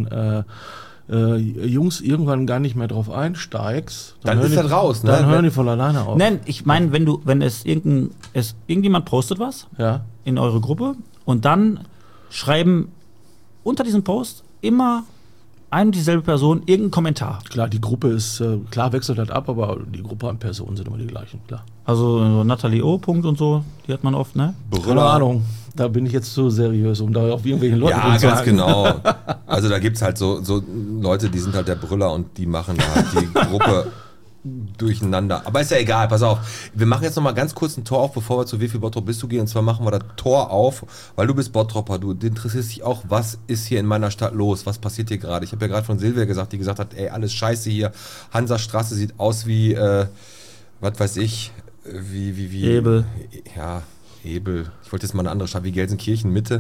Jungs irgendwann gar nicht mehr drauf einsteigst, Dann ist das raus, ne? Dann hören die von alleine auf. Nein, ich meine, wenn irgendjemand postet was Ja. in eure Gruppe und dann schreiben unter diesem Post immer eine und dieselbe Person irgendeinen Kommentar. Klar, die Gruppe ist, klar wechselt das ab, aber die Gruppe an Personen sind immer die gleichen, klar. Also so Nathalie O. Punkt und so, die hat man oft, ne? Keine Ahnung, da bin ich jetzt zu seriös, um da auf irgendwelchen Leuten Ja, ganz rumzuhaken. genau. Also da gibt's halt so Leute, die sind halt der Brüller und die machen da halt die Gruppe durcheinander. Aber ist ja egal, pass auf. Wir machen jetzt noch mal ganz kurz ein Tor auf, bevor wir zu Wie viel Bottrop bist du gehen. Und zwar machen wir das Tor auf, weil du bist Bottropper, du interessierst dich auch, was ist hier in meiner Stadt los, was passiert hier gerade. Ich habe ja gerade von Silvia gesagt, die gesagt hat, ey, alles scheiße hier. Hansastraße sieht aus wie, was weiß ich, wie Ebel. Ja, Ebel. Ich wollte jetzt mal eine andere Stadt, wie Gelsenkirchen, Mitte.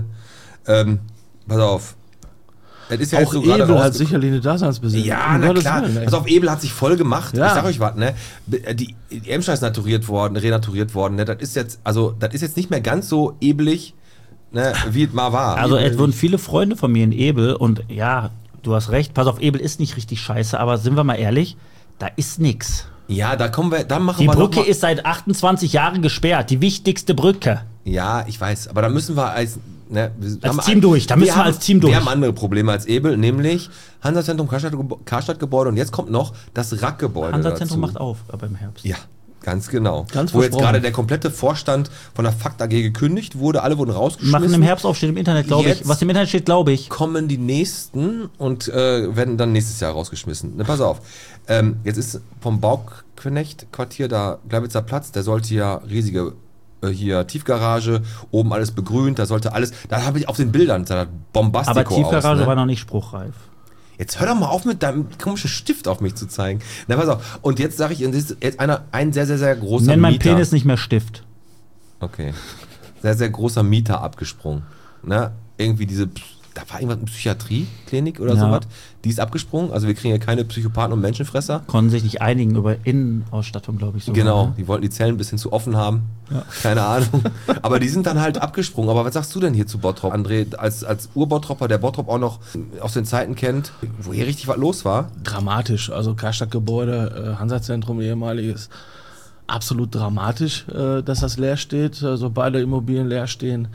Pass auf. Das ist ja Auch jetzt so gerade Ebel hat rausgekommen. sicherlich eine Daseinsberechtigung. Ja, Um na Gottes klar. Willen, ey. Pass auf, Ebel hat sich voll gemacht. Ja. Ich sag euch was, ne? Die Emscher ist renaturiert worden, ne? Das ist jetzt nicht mehr ganz so ebelig, ne, wie es mal war. Also es wurden viele Freunde von mir in Ebel und ja, du hast recht, pass auf, Ebel ist nicht richtig scheiße, aber sind wir mal ehrlich, da ist nix. Ja, da machen Die wir Brücke noch mal, ist seit 28 Jahren gesperrt, die wichtigste Brücke. Ja, ich weiß, aber da müssen wir als Team durch, da müssen wir als Team durch. Wir haben andere Probleme als Ebel, nämlich Hansa-Zentrum, Karstadtgebäude und jetzt kommt noch das RAK-Gebäude Hansa-Zentrum dazu. macht auf, aber im Herbst. Ja, ganz genau. Ganz Wo jetzt versprochen. gerade der komplette Vorstand von der Fakt AG gekündigt wurde, alle wurden rausgeschmissen. Machen im Herbst auf, steht im Internet, glaube ich. Jetzt- Was im Internet steht, glaube ich. Kommen die nächsten und werden dann nächstes Jahr rausgeschmissen. Ne, pass auf. Jetzt ist vom Bauknecht-Quartier da Gleiwitzer Platz, der sollte ja riesige hier Tiefgarage, oben alles begrünt, da sollte alles, da habe ich auf den Bildern, da hat Bombastico Aber Tiefgarage aus, ne? war noch nicht spruchreif. Jetzt hör doch mal auf mit deinem komischen Stift auf mich zu zeigen. Na, pass auf. Und jetzt sage ich, jetzt ein sehr, sehr, sehr großer Nenn mein Mieter. Penis nicht mehr Stift. Okay. Sehr, sehr großer Mieter abgesprungen. Ne? Irgendwie da war irgendwas, eine Psychiatrieklinik oder Ja. sowas. Die ist abgesprungen. Also wir kriegen ja keine Psychopathen und Menschenfresser. Konnten sich nicht einigen über Innenausstattung, glaube ich. So. Genau, die wollten die Zellen ein bisschen zu offen haben. Ja. Keine Ahnung. Aber die sind dann halt abgesprungen. Aber was sagst du denn hier zu Bottrop, André? Als Ur-Bottropper, der Bottrop auch noch aus den Zeiten kennt, wo hier richtig was los war? Dramatisch. Also Karstadtgebäude, Hansa-Zentrum ehemaliges, absolut dramatisch, dass das leer steht. Also beide Immobilien leer stehen.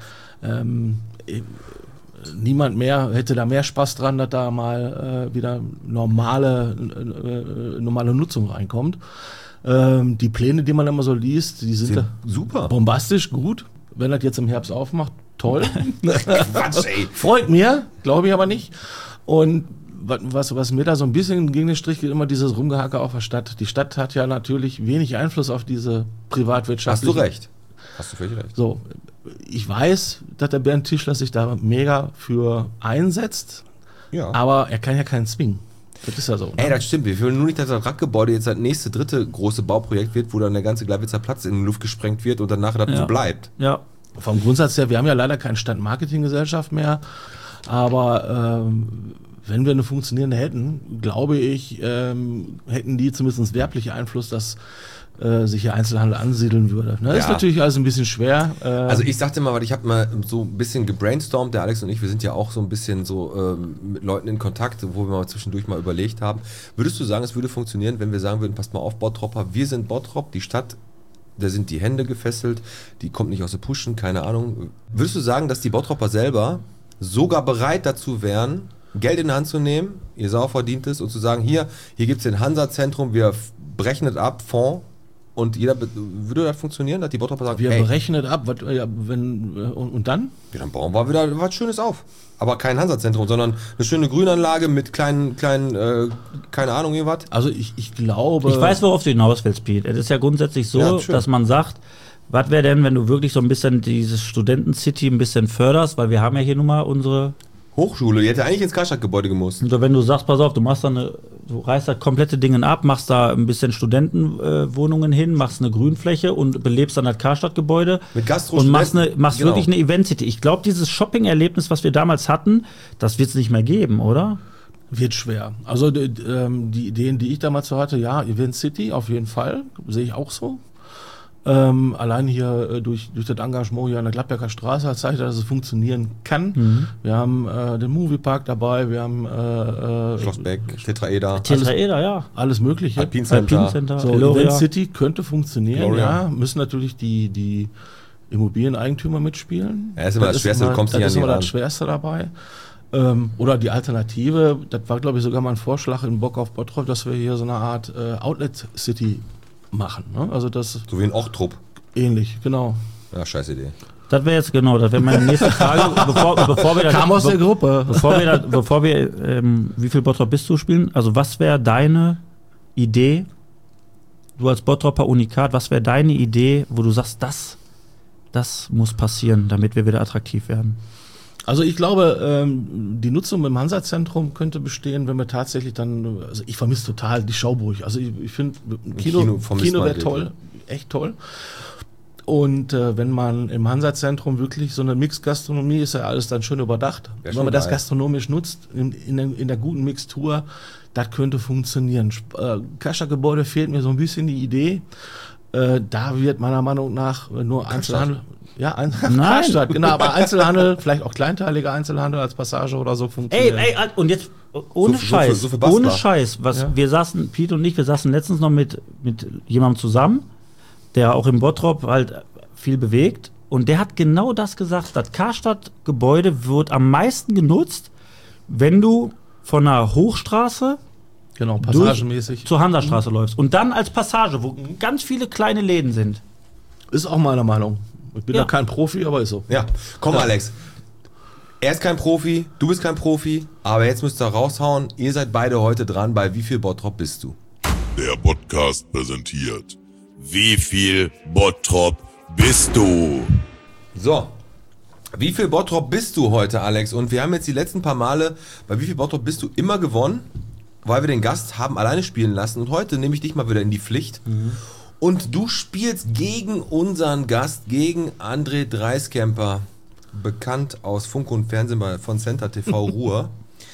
Niemand mehr hätte da mehr Spaß dran, dass da mal wieder normale Nutzung reinkommt. Die Pläne, die man immer so liest, die sind super. bombastisch gut. Wenn das jetzt im Herbst aufmacht, toll. Quatsch, ey. Freut mir, glaube ich aber nicht. Und was mir da so ein bisschen gegen den Strich geht, immer dieses Rumgehacke auf der Stadt. Die Stadt hat ja natürlich wenig Einfluss auf diese Privatwirtschaft. Hast du recht. Hast du völlig recht. So, ich weiß, dass der Bernd Tischler sich da mega für einsetzt, Ja. aber er kann ja keinen zwingen. Das ist ja so. Ne? Ey, das stimmt. Wir wollen nur nicht, dass das RAK-Gebäude jetzt das nächste, dritte große Bauprojekt wird, wo dann der ganze Gleiwitzer Platz in die Luft gesprengt wird und dann nachher das Ja. so bleibt. Ja. Vom Grundsatz her, wir haben ja leider keine Stadtmarketinggesellschaft mehr, aber wenn wir eine funktionierende hätten, glaube ich, hätten die zumindest werblich Einfluss, dass sich hier Einzelhandel ansiedeln würde. Ne? Ja. Ist natürlich alles ein bisschen schwer. Also ich sagte mal, weil ich habe mal so ein bisschen gebrainstormt, der Alex und ich, wir sind ja auch so ein bisschen so mit Leuten in Kontakt, wo wir mal zwischendurch mal überlegt haben. Würdest du sagen, es würde funktionieren, wenn wir sagen würden, passt mal auf, Bottropper, wir sind Bottrop, die Stadt, da sind die Hände gefesselt, die kommt nicht aus der Puschen, keine Ahnung. Würdest du sagen, dass die Bottropper selber sogar bereit dazu wären, Geld in die Hand zu nehmen, ihr sau verdient es, und zu sagen, hier gibt es den Hansa-Zentrum, wir brechen es ab, Fonds, und würde das funktionieren, dass die Bottropper sagen, wir ey, berechnet ab, und dann? ja, dann bauen wir wieder was Schönes auf. Aber kein Hansa-Zentrum, sondern eine schöne Grünanlage mit kleinen keine Ahnung, irgendwas. Also ich glaube... Ich weiß, worauf du hinaus willst, Pete. Es ist ja grundsätzlich so, Ja, schön. dass man sagt, was wäre denn, wenn du wirklich so ein bisschen dieses Studenten-City ein bisschen förderst, weil wir haben ja hier nun mal unsere, Hochschule, die hätte eigentlich ins Karstadtgebäude gemusst. also wenn du sagst, pass auf, du machst dann Du reißt das komplette Ding ab, machst da ein bisschen Studentenwohnungen hin, machst eine Grünfläche und belebst dann das Karstadtgebäude. Mit Gastro und machst Studenten, genau. wirklich eine Event-City. Ich glaube, dieses Shopping-Erlebnis, was wir damals hatten, das wird es nicht mehr geben, oder? Wird schwer. Also die Ideen, die ich damals so hatte, ja, Event City auf jeden Fall, sehe ich auch so. Allein hier durch das Engagement hier an der Gladberger Straße hat zeigt, dass es funktionieren kann. Wir haben den Moviepark dabei, wir haben Schlossbeck, Tetraeder. Ja. alles Mögliche. Alpine Center. So, Gloria. Event City könnte funktionieren, Gloria. ja. Müssen natürlich die Immobilieneigentümer mitspielen. Ja, ist immer das Schwerste, du kommst nicht an Das ist die immer ran. das Schwerste dabei. Oder die Alternative, das war glaube ich sogar mal ein Vorschlag in Bock auf Bottrop, dass wir hier so eine Art Outlet City machen. Ne? Also das So wie in Ochtrup. ähnlich, genau. Ja, scheiß Idee. Das wäre jetzt das wäre meine nächste Frage, bevor wir Kam aus der Gruppe. Bevor wir wie viel Bottrop bist du spielen? Also was wäre deine Idee, du als Bottropper Unikat, was wäre deine Idee, wo du sagst, das muss passieren, damit wir wieder attraktiv werden? Also ich glaube, die Nutzung im Hansa-Zentrum könnte bestehen, wenn wir tatsächlich dann, also ich vermisse total die Schauburg. Also ich finde, Kino vermisst man wäre wirklich. toll, echt toll. Und wenn man im Hansa-Zentrum wirklich so eine Mix-Gastronomie, ist ja alles dann schön überdacht. Wär Wenn schon man das geil. gastronomisch nutzt, in der guten Mixtur, das könnte funktionieren. Kascha-Gebäude fehlt mir so ein bisschen die Idee. Da wird meiner Meinung nach nur Einzelhandel. Ja, Karstadt, genau, aber Einzelhandel, vielleicht auch kleinteiliger Einzelhandel als Passage oder so funktioniert. Ey, und jetzt ohne So Scheiß, für Basler. ohne Scheiß, wir saßen, Piet und ich, wir saßen letztens noch mit jemandem zusammen, der auch im Bottrop halt viel bewegt, und der hat genau das gesagt, das Karstadt-Gebäude wird am meisten genutzt, wenn du von einer Hochstraße Genau, passagenmäßig. zur Hansastraße läufst und dann als Passage, wo ganz viele kleine Läden sind. Ist auch meiner Meinung. Ich bin Ja. ja kein Profi, aber ist so. Ja, komm Alex. Er ist kein Profi, du bist kein Profi, aber jetzt müsst ihr raushauen. Ihr seid beide heute dran bei Wie viel Bottrop bist du? Der Podcast präsentiert. Wie viel Bottrop bist du? So, wie viel Bottrop bist du heute, Alex? Und wir haben jetzt die letzten paar Male bei Wie viel Bottrop bist du immer gewonnen, weil wir den Gast haben alleine spielen lassen. Und heute nehme ich dich mal wieder in die Pflicht. Und du spielst gegen unseren Gast, gegen André Dreiskämper, bekannt aus Funk und Fernsehen von Center TV Ruhr.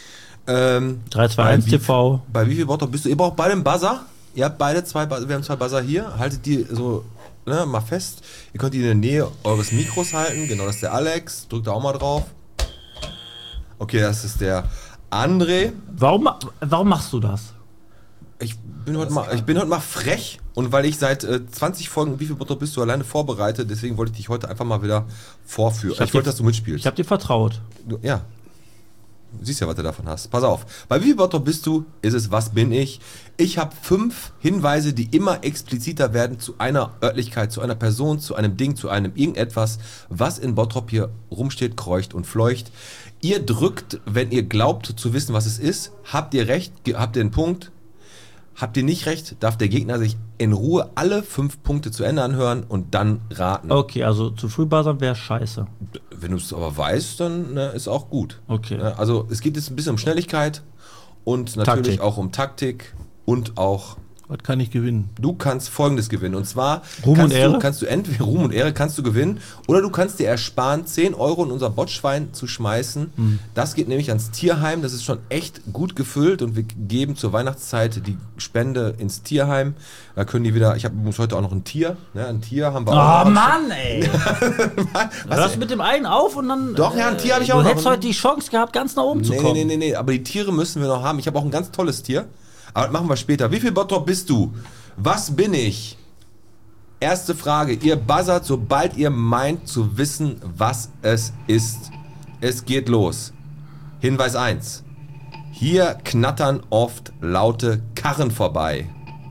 321 TV. Bei Wie viel Bottrop bist du? Ihr braucht beide einen Buzzer. Ihr habt beide wir haben 2 Buzzer hier. Haltet die so mal fest. Ihr könnt die in der Nähe eures Mikros halten. Genau, das ist der Alex. Drückt da auch mal drauf. Okay, das ist der André. Warum machst du das? Ich bin heute mal frech. Und weil ich seit 20 Folgen Wie viel Bottrop bist du alleine vorbereite, deswegen wollte ich dich heute einfach mal wieder vorführen. Ich wollte, dass du mitspielst. Ich habe dir vertraut. Ja. Du siehst ja, was du davon hast. Pass auf. Bei Wie viel Bottrop bist du, ist es Was bin ich? Ich habe 5 Hinweise, die immer expliziter werden zu einer Örtlichkeit, zu einer Person, zu einem Ding, zu einem irgendetwas, was in Bottrop hier rumsteht, kreucht und fleucht. Ihr drückt, wenn ihr glaubt zu wissen, was es ist. Habt ihr recht, habt ihr einen Punkt. Habt ihr nicht recht, darf der Gegner sich in Ruhe alle 5 Punkte zu Ende anhören und dann raten. Okay, also zu früh buzzern wäre scheiße. Wenn du es aber weißt, dann ist auch gut. Okay. Also es geht jetzt ein bisschen um Schnelligkeit und natürlich Taktik. auch um Taktik und auch, Was kann ich gewinnen? du kannst Folgendes gewinnen. Und zwar Ruhm und Ehre? kannst du entweder Ruhm und Ehre kannst du gewinnen oder du kannst dir ersparen, 10 Euro in unser Botschwein zu schmeißen. Das geht nämlich ans Tierheim. Das ist schon echt gut gefüllt und wir geben zur Weihnachtszeit die Spende ins Tierheim. Da können die wieder, muss heute auch noch ein Tier. Ne, ein Tier haben wir auch. Oh noch. Mann, ey! Hörst du mit dem einen auf und dann. Doch, ja, ein Tier habe ich auch Du noch. hättest heute die Chance gehabt, ganz nach oben zu kommen. Nee, aber die Tiere müssen wir noch haben. Ich habe auch ein ganz tolles Tier. Aber das machen wir später. Wie viel Bottrop bist du? Was bin ich? Erste Frage. Ihr buzzert, sobald ihr meint zu wissen, was es ist. Es geht los. Hinweis 1. Hier knattern oft laute Karren vorbei.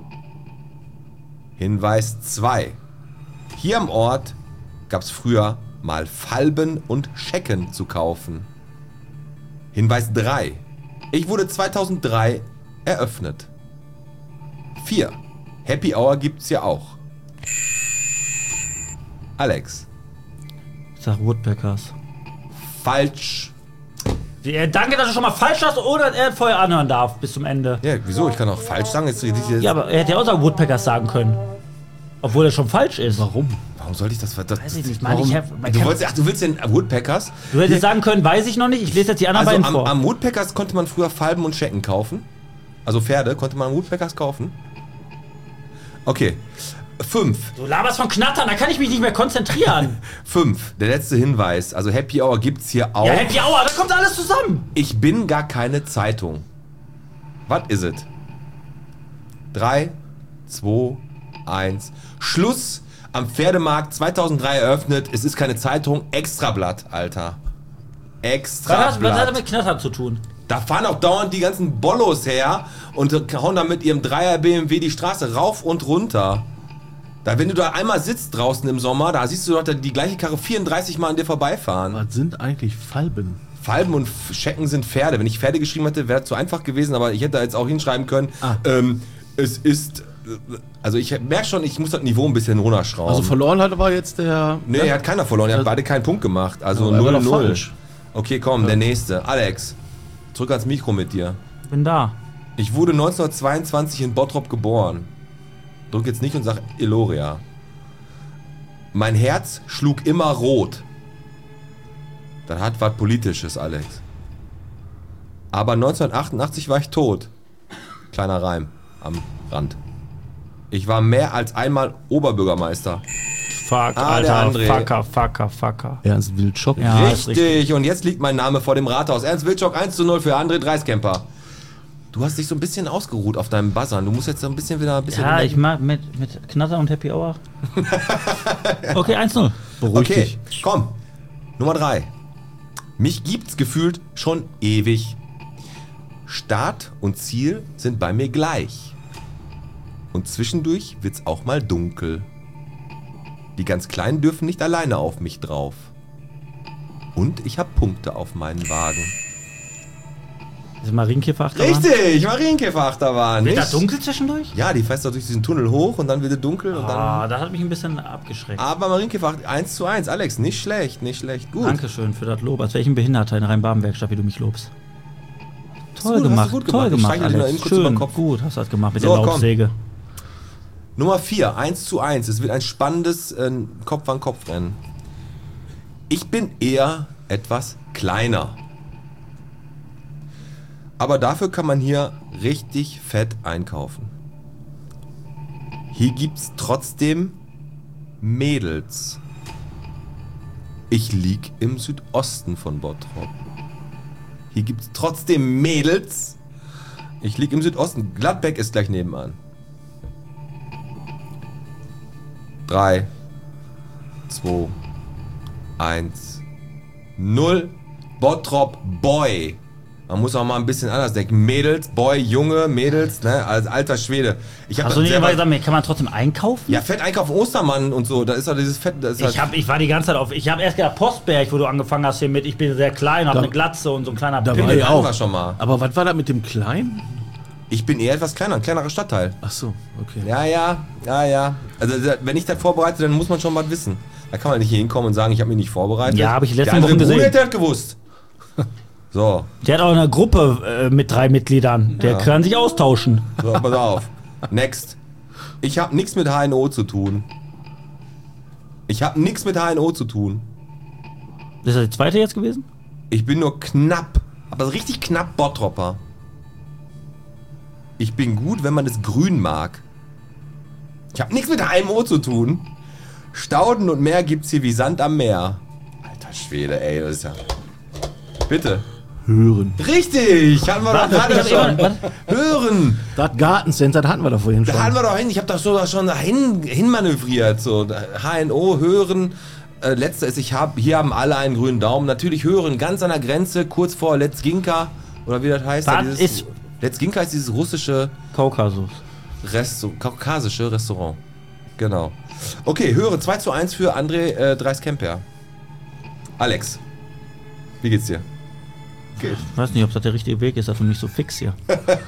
Hinweis 2. Hier am Ort gab es früher mal Falben und Schecken zu kaufen. Hinweis 3. Ich wurde 2003 eröffnet. 4. Happy Hour gibt's ja auch. Alex. Ich sag Woodpeckers. Falsch. Danke, dass du schon mal falsch hast, ohne dass er vorher anhören darf, bis zum Ende. Ja, wieso? Ich kann auch falsch sagen. Ja, aber er hätte ja auch sagen Woodpeckers sagen können. Obwohl er schon falsch ist. Warum? Warum sollte ich das? Weiß ich nicht. Du willst den Woodpeckers? Du hättest sagen können, weiß ich noch nicht. Ich lese jetzt die anderen beiden vor. Am Woodpeckers konnte man früher Falben und Schecken kaufen. Also Pferde konnte man am Woodpeckers kaufen. Okay. 5. Du laberst von Knattern, da kann ich mich nicht mehr konzentrieren. 5. Der letzte Hinweis. Also Happy Hour gibt's hier auch. Ja, Happy Hour, da kommt alles zusammen. Ich bin gar keine Zeitung. Was ist es? 3, 2, 1. Schluss. Am Pferdemarkt 2003 eröffnet. Es ist keine Zeitung. Extrablatt, Alter. Extrablatt. Was hat das mit Knattern zu tun? Da fahren auch dauernd die ganzen Bollos her und hauen da mit ihrem 3er BMW die Straße rauf und runter. Da, wenn du da einmal sitzt draußen im Sommer, da siehst du doch die gleiche Karre 34 Mal an dir vorbeifahren. Was sind eigentlich Falben? Falben und Schecken sind Pferde. Wenn ich Pferde geschrieben hätte, wäre es zu einfach gewesen, aber ich hätte da jetzt auch hinschreiben können, es ist... Also ich merke schon, ich muss das Niveau ein bisschen runterschrauben. Also verloren hat aber jetzt der... Nee, er hat keiner verloren, er hat beide keinen Punkt gemacht. Also 0-0. Okay, komm, der nächste. Alex, zurück ans Mikro mit dir. Bin da. Ich wurde 1922 in Bottrop geboren. Drück jetzt nicht und sag Eloria. Mein Herz schlug immer rot. Das hat was Politisches, Alex. Aber 1988 war ich tot. Kleiner Reim am Rand. Ich war mehr als einmal Oberbürgermeister. Fuck, Alter. Fucker. Ernst Wilczok. Ja, Richtig. Und jetzt liegt mein Name vor dem Rathaus. Ernst Wilczok 1:0 für André Dreiskemper. Du hast dich so ein bisschen ausgeruht auf deinem Buzzern. Du musst jetzt so ein bisschen wieder... Ja, ich mag mit Knatter und Happy Hour. Okay, 1:0. Beruhig dich. Komm. Nummer 3. Mich gibt's gefühlt schon ewig. Start und Ziel sind bei mir gleich. Und zwischendurch wird's auch mal dunkel. Die ganz Kleinen dürfen nicht alleine auf mich drauf. Und ich hab Punkte auf meinen Wagen. Ist Marienkäfer-Achterbahn? Richtig, Marienkäfer-Achterbahn. Wird das dunkel zwischendurch? Ja, die fährst du durch diesen Tunnel hoch und dann wird es dunkel. Und dann das hat mich ein bisschen abgeschreckt. Aber Marienkäfer 1:1, Alex, nicht schlecht, gut. Dankeschön für das Lob. Als wäre ich ein Behinderter in der Rhein-Baden-Werkstatt, wie du mich lobst. Toll gemacht, toll gemacht, Alex. Schön, gut hast du das gemacht mit der Laubsäge. Nummer 4, 1:1. Es wird ein spannendes Kopf-an-Kopf-Rennen. Ich bin eher etwas kleiner. Aber dafür kann man hier richtig fett einkaufen. Hier gibt's trotzdem Mädels. Ich lieg im Südosten von Bottrop. Hier gibt's trotzdem Mädels. Ich lieg im Südosten. Gladbeck ist gleich nebenan. 3, 2, 1, 0. Bottrop Boy. Man muss auch mal ein bisschen anders denken. Mädels, Boy, Junge, Mädels, ne, als alter Schwede. Hast du nicht mal gesagt, kann man trotzdem einkaufen? Ja, Fett einkaufen, Ostermann und so, da ist doch dieses Fett. Das ist ich war die ganze Zeit ich habe erst gedacht Postberg, wo du angefangen hast hier mit, ich bin sehr klein, hab eine Glatze und so ein kleiner Pimmel. Da wir schon mal. Aber was war da mit dem Kleinen? Ich bin eher etwas kleiner, ein kleinerer Stadtteil. Ach so, okay. Ja. Also wenn ich das vorbereite, dann muss man schon was wissen. Da kann man nicht hier hinkommen und sagen, ich habe mich nicht vorbereitet. Ja, habe ich letzte Woche gesehen. Der hat gewusst. So. Der hat auch eine Gruppe mit 3 Mitgliedern. Der kann sich austauschen. So, pass auf. Next. Ich habe nichts mit HNO zu tun. Ist das die zweite jetzt gewesen? Ich bin nur knapp, aber richtig knapp Bottropper. Ich bin gut, wenn man es grün mag. Ich habe nichts mit HMO zu tun. Stauden und Meer gibt's hier wie Sand am Meer. Alter Schwede, ey, das ist ja... Bitte. Hören. Richtig, hatten wir doch gerade schon. Hören. Das Gartencenter, das hatten wir doch vorhin schon. Da hatten wir doch hin, ich habe doch sogar schon dahin manövriert. So, HNO, Hören. Letzter ist, hier haben alle einen grünen Daumen. Natürlich Hören, ganz an der Grenze, kurz vor Let's Ginka. Oder wie das heißt. Let's Ginka ist dieses russische... kaukasische Restaurant. Genau. Okay, Hören, 2:1 für André Dreiskemper. Alex, wie geht's dir? Okay. Ich weiß nicht, ob das der richtige Weg ist, das ist für mich so fix hier.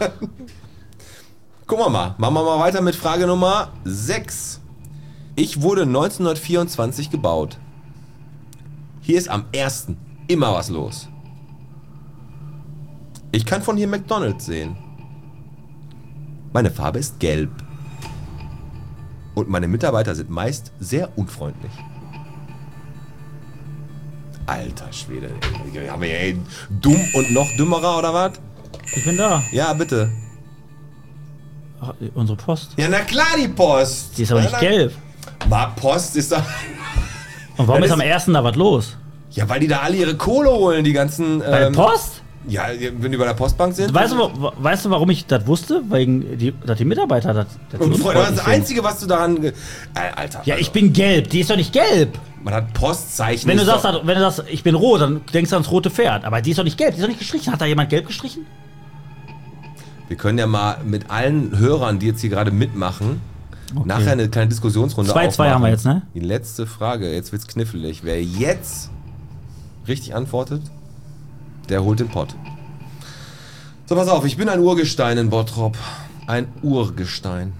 Gucken wir mal. Machen wir mal weiter mit Frage Nummer 6. Ich wurde 1924 gebaut. Hier ist am 1. immer was los. Ich kann von hier McDonald's sehen. Meine Farbe ist gelb. Und meine Mitarbeiter sind meist sehr unfreundlich. Alter Schwede, ey. Haben wir hier dumm und noch dümmerer oder was? Ich bin da. Ja, bitte. Ach, unsere Post. Ja, na klar, die Post. Die ist aber nicht gelb. Mal Post ist doch... Und warum Das ist am 1. da was los? Ja, weil die da alle ihre Kohle holen, die ganzen... Bei der Post? Ja, wenn die bei der Postbank sind. Weißt du, warum ich das wusste? Dass die Mitarbeiter das Und Freunde, das ist das Einzige, was du daran... Alter. Ja, also, ich bin gelb. Die ist doch nicht gelb. Man hat Postzeichen. Wenn du ist sagst, ich bin rot, dann denkst du ans rote Pferd. Aber die ist doch nicht gelb. Die ist doch nicht gestrichen. Hat da jemand gelb gestrichen? Wir können ja mal mit allen Hörern, die jetzt hier gerade mitmachen, nachher eine kleine Diskussionsrunde 2-2 haben wir jetzt, ne? Die letzte Frage, jetzt wird's knifflig. Wer jetzt richtig antwortet, der holt den Pott. So, pass auf, ich bin ein Urgestein in Bottrop. Ein Urgestein.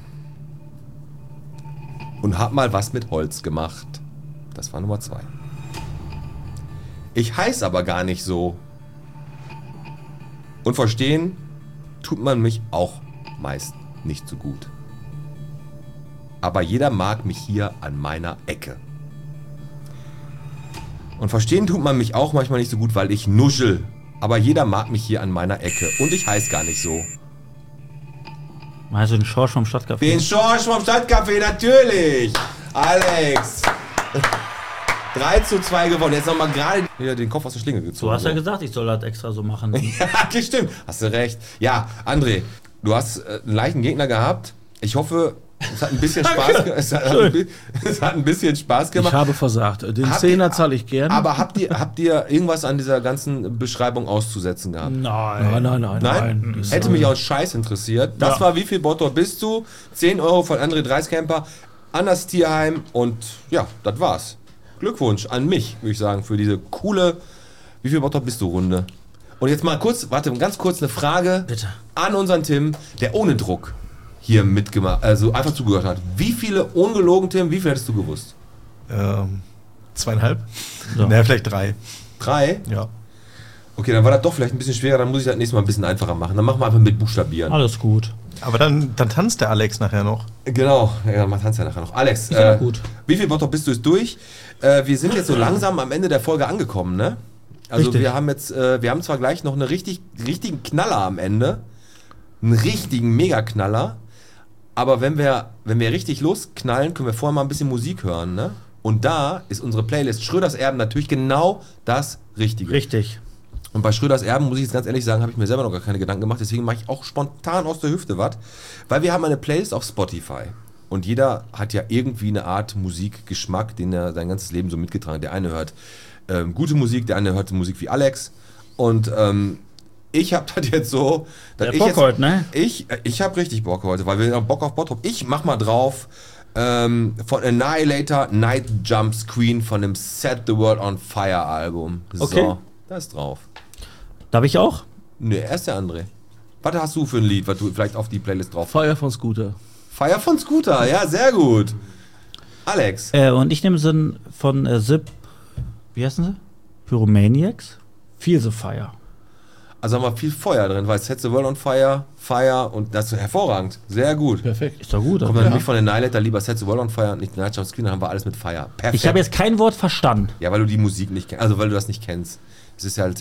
Und hab mal was mit Holz gemacht. Das war Nummer 2. Ich heiß aber gar nicht so. Und verstehen tut man mich auch meist nicht so gut. Aber jeder mag mich hier an meiner Ecke. Und verstehen tut man mich auch manchmal nicht so gut, weil ich nuschel. Aber jeder mag mich hier an meiner Ecke. Und ich heiß gar nicht so. Also den Schorsch vom Stadtcafé. Den Schorsch vom Stadtcafé, natürlich! Alex! 3:2 gewonnen. Jetzt nochmal gerade wieder den Kopf aus der Schlinge gezogen. Du hast ja gesagt, ich soll das extra so machen. Ja, das stimmt. Hast du recht. Ja, André, du hast einen leichten Gegner gehabt. Ich hoffe, es hat ein bisschen Spaß gemacht. Es hat ein bisschen Spaß gemacht. Ich habe versagt. Den 10er zahle ich gerne. Aber habt ihr irgendwas an dieser ganzen Beschreibung auszusetzen gehabt? Nein. Hätte mich auch Scheiß interessiert. Das war wie viel Bottrop bist du? 10 Euro von André Dreiskämper an das Tierheim und ja, das war's. Glückwunsch an mich, würde ich sagen, für diese coole wie viel Bottrop bist du Runde. Und jetzt mal ganz kurz eine Frage Bitte. an unseren Tim, der ohne Druck hier mitgemacht, also einfach zugehört hat. Wie viele, ungelogen Tim, wie viel hättest du gewusst? 2,5? Ja. Naja, vielleicht 3. 3? Ja. Okay, dann war das doch vielleicht ein bisschen schwerer, dann muss ich das nächste Mal ein bisschen einfacher machen. Dann machen wir einfach mit Buchstabieren. Alles gut. Aber dann tanzt der Alex nachher noch. Genau, ja, man tanzt ja nachher noch. Alex, gut. Wie viel Bottrop bist du ist durch? Wir sind jetzt so langsam am Ende der Folge angekommen, ne? Also Richtig. wir haben jetzt, wir haben zwar gleich noch einen richtigen Knaller am Ende, einen richtigen Mega-Knaller, aber wenn wir richtig losknallen, können wir vorher mal ein bisschen Musik hören, ne? Und da ist unsere Playlist Schröders Erben natürlich genau das Richtige. Richtig. Und bei Schröders Erben, muss ich jetzt ganz ehrlich sagen, habe ich mir selber noch gar keine Gedanken gemacht, deswegen mache ich auch spontan aus der Hüfte was, weil wir haben eine Playlist auf Spotify. Und jeder hat ja irgendwie eine Art Musikgeschmack, den er sein ganzes Leben so mitgetragen hat. Der eine hört gute Musik, der andere hört Musik wie Alex. Und ich habe das jetzt so... Der Bock heute, ne? Ich habe richtig Bock heute, weil wir haben Bock auf Bottrop. Ich mach mal drauf von Annihilator, Night Jumps Queen von dem Set the World on Fire Album. Okay. So, da ist drauf. Darf ich auch? Ne, erst der André. Was hast du für ein Lied, was du vielleicht auf die Playlist drauf hast? Feuer von Scooter. Fire von Scooter, ja, sehr gut. Alex. Und ich nehme Sinn von Zip. Wie heißen sie? Pyromaniacs? Feel the Fire. Also haben wir viel Feuer drin, weil Set the World on Fire, Fire und das ist hervorragend. Sehr gut. Perfekt. Ist doch gut. Kommt Oder? dann nämlich von den Annihilator lieber Set the World on Fire und nicht Night Jump Screen, dann haben wir alles mit Fire. Perfekt. Ich habe jetzt kein Wort verstanden. Ja, weil du die Musik nicht kennst, also weil du das nicht kennst. Es ist halt,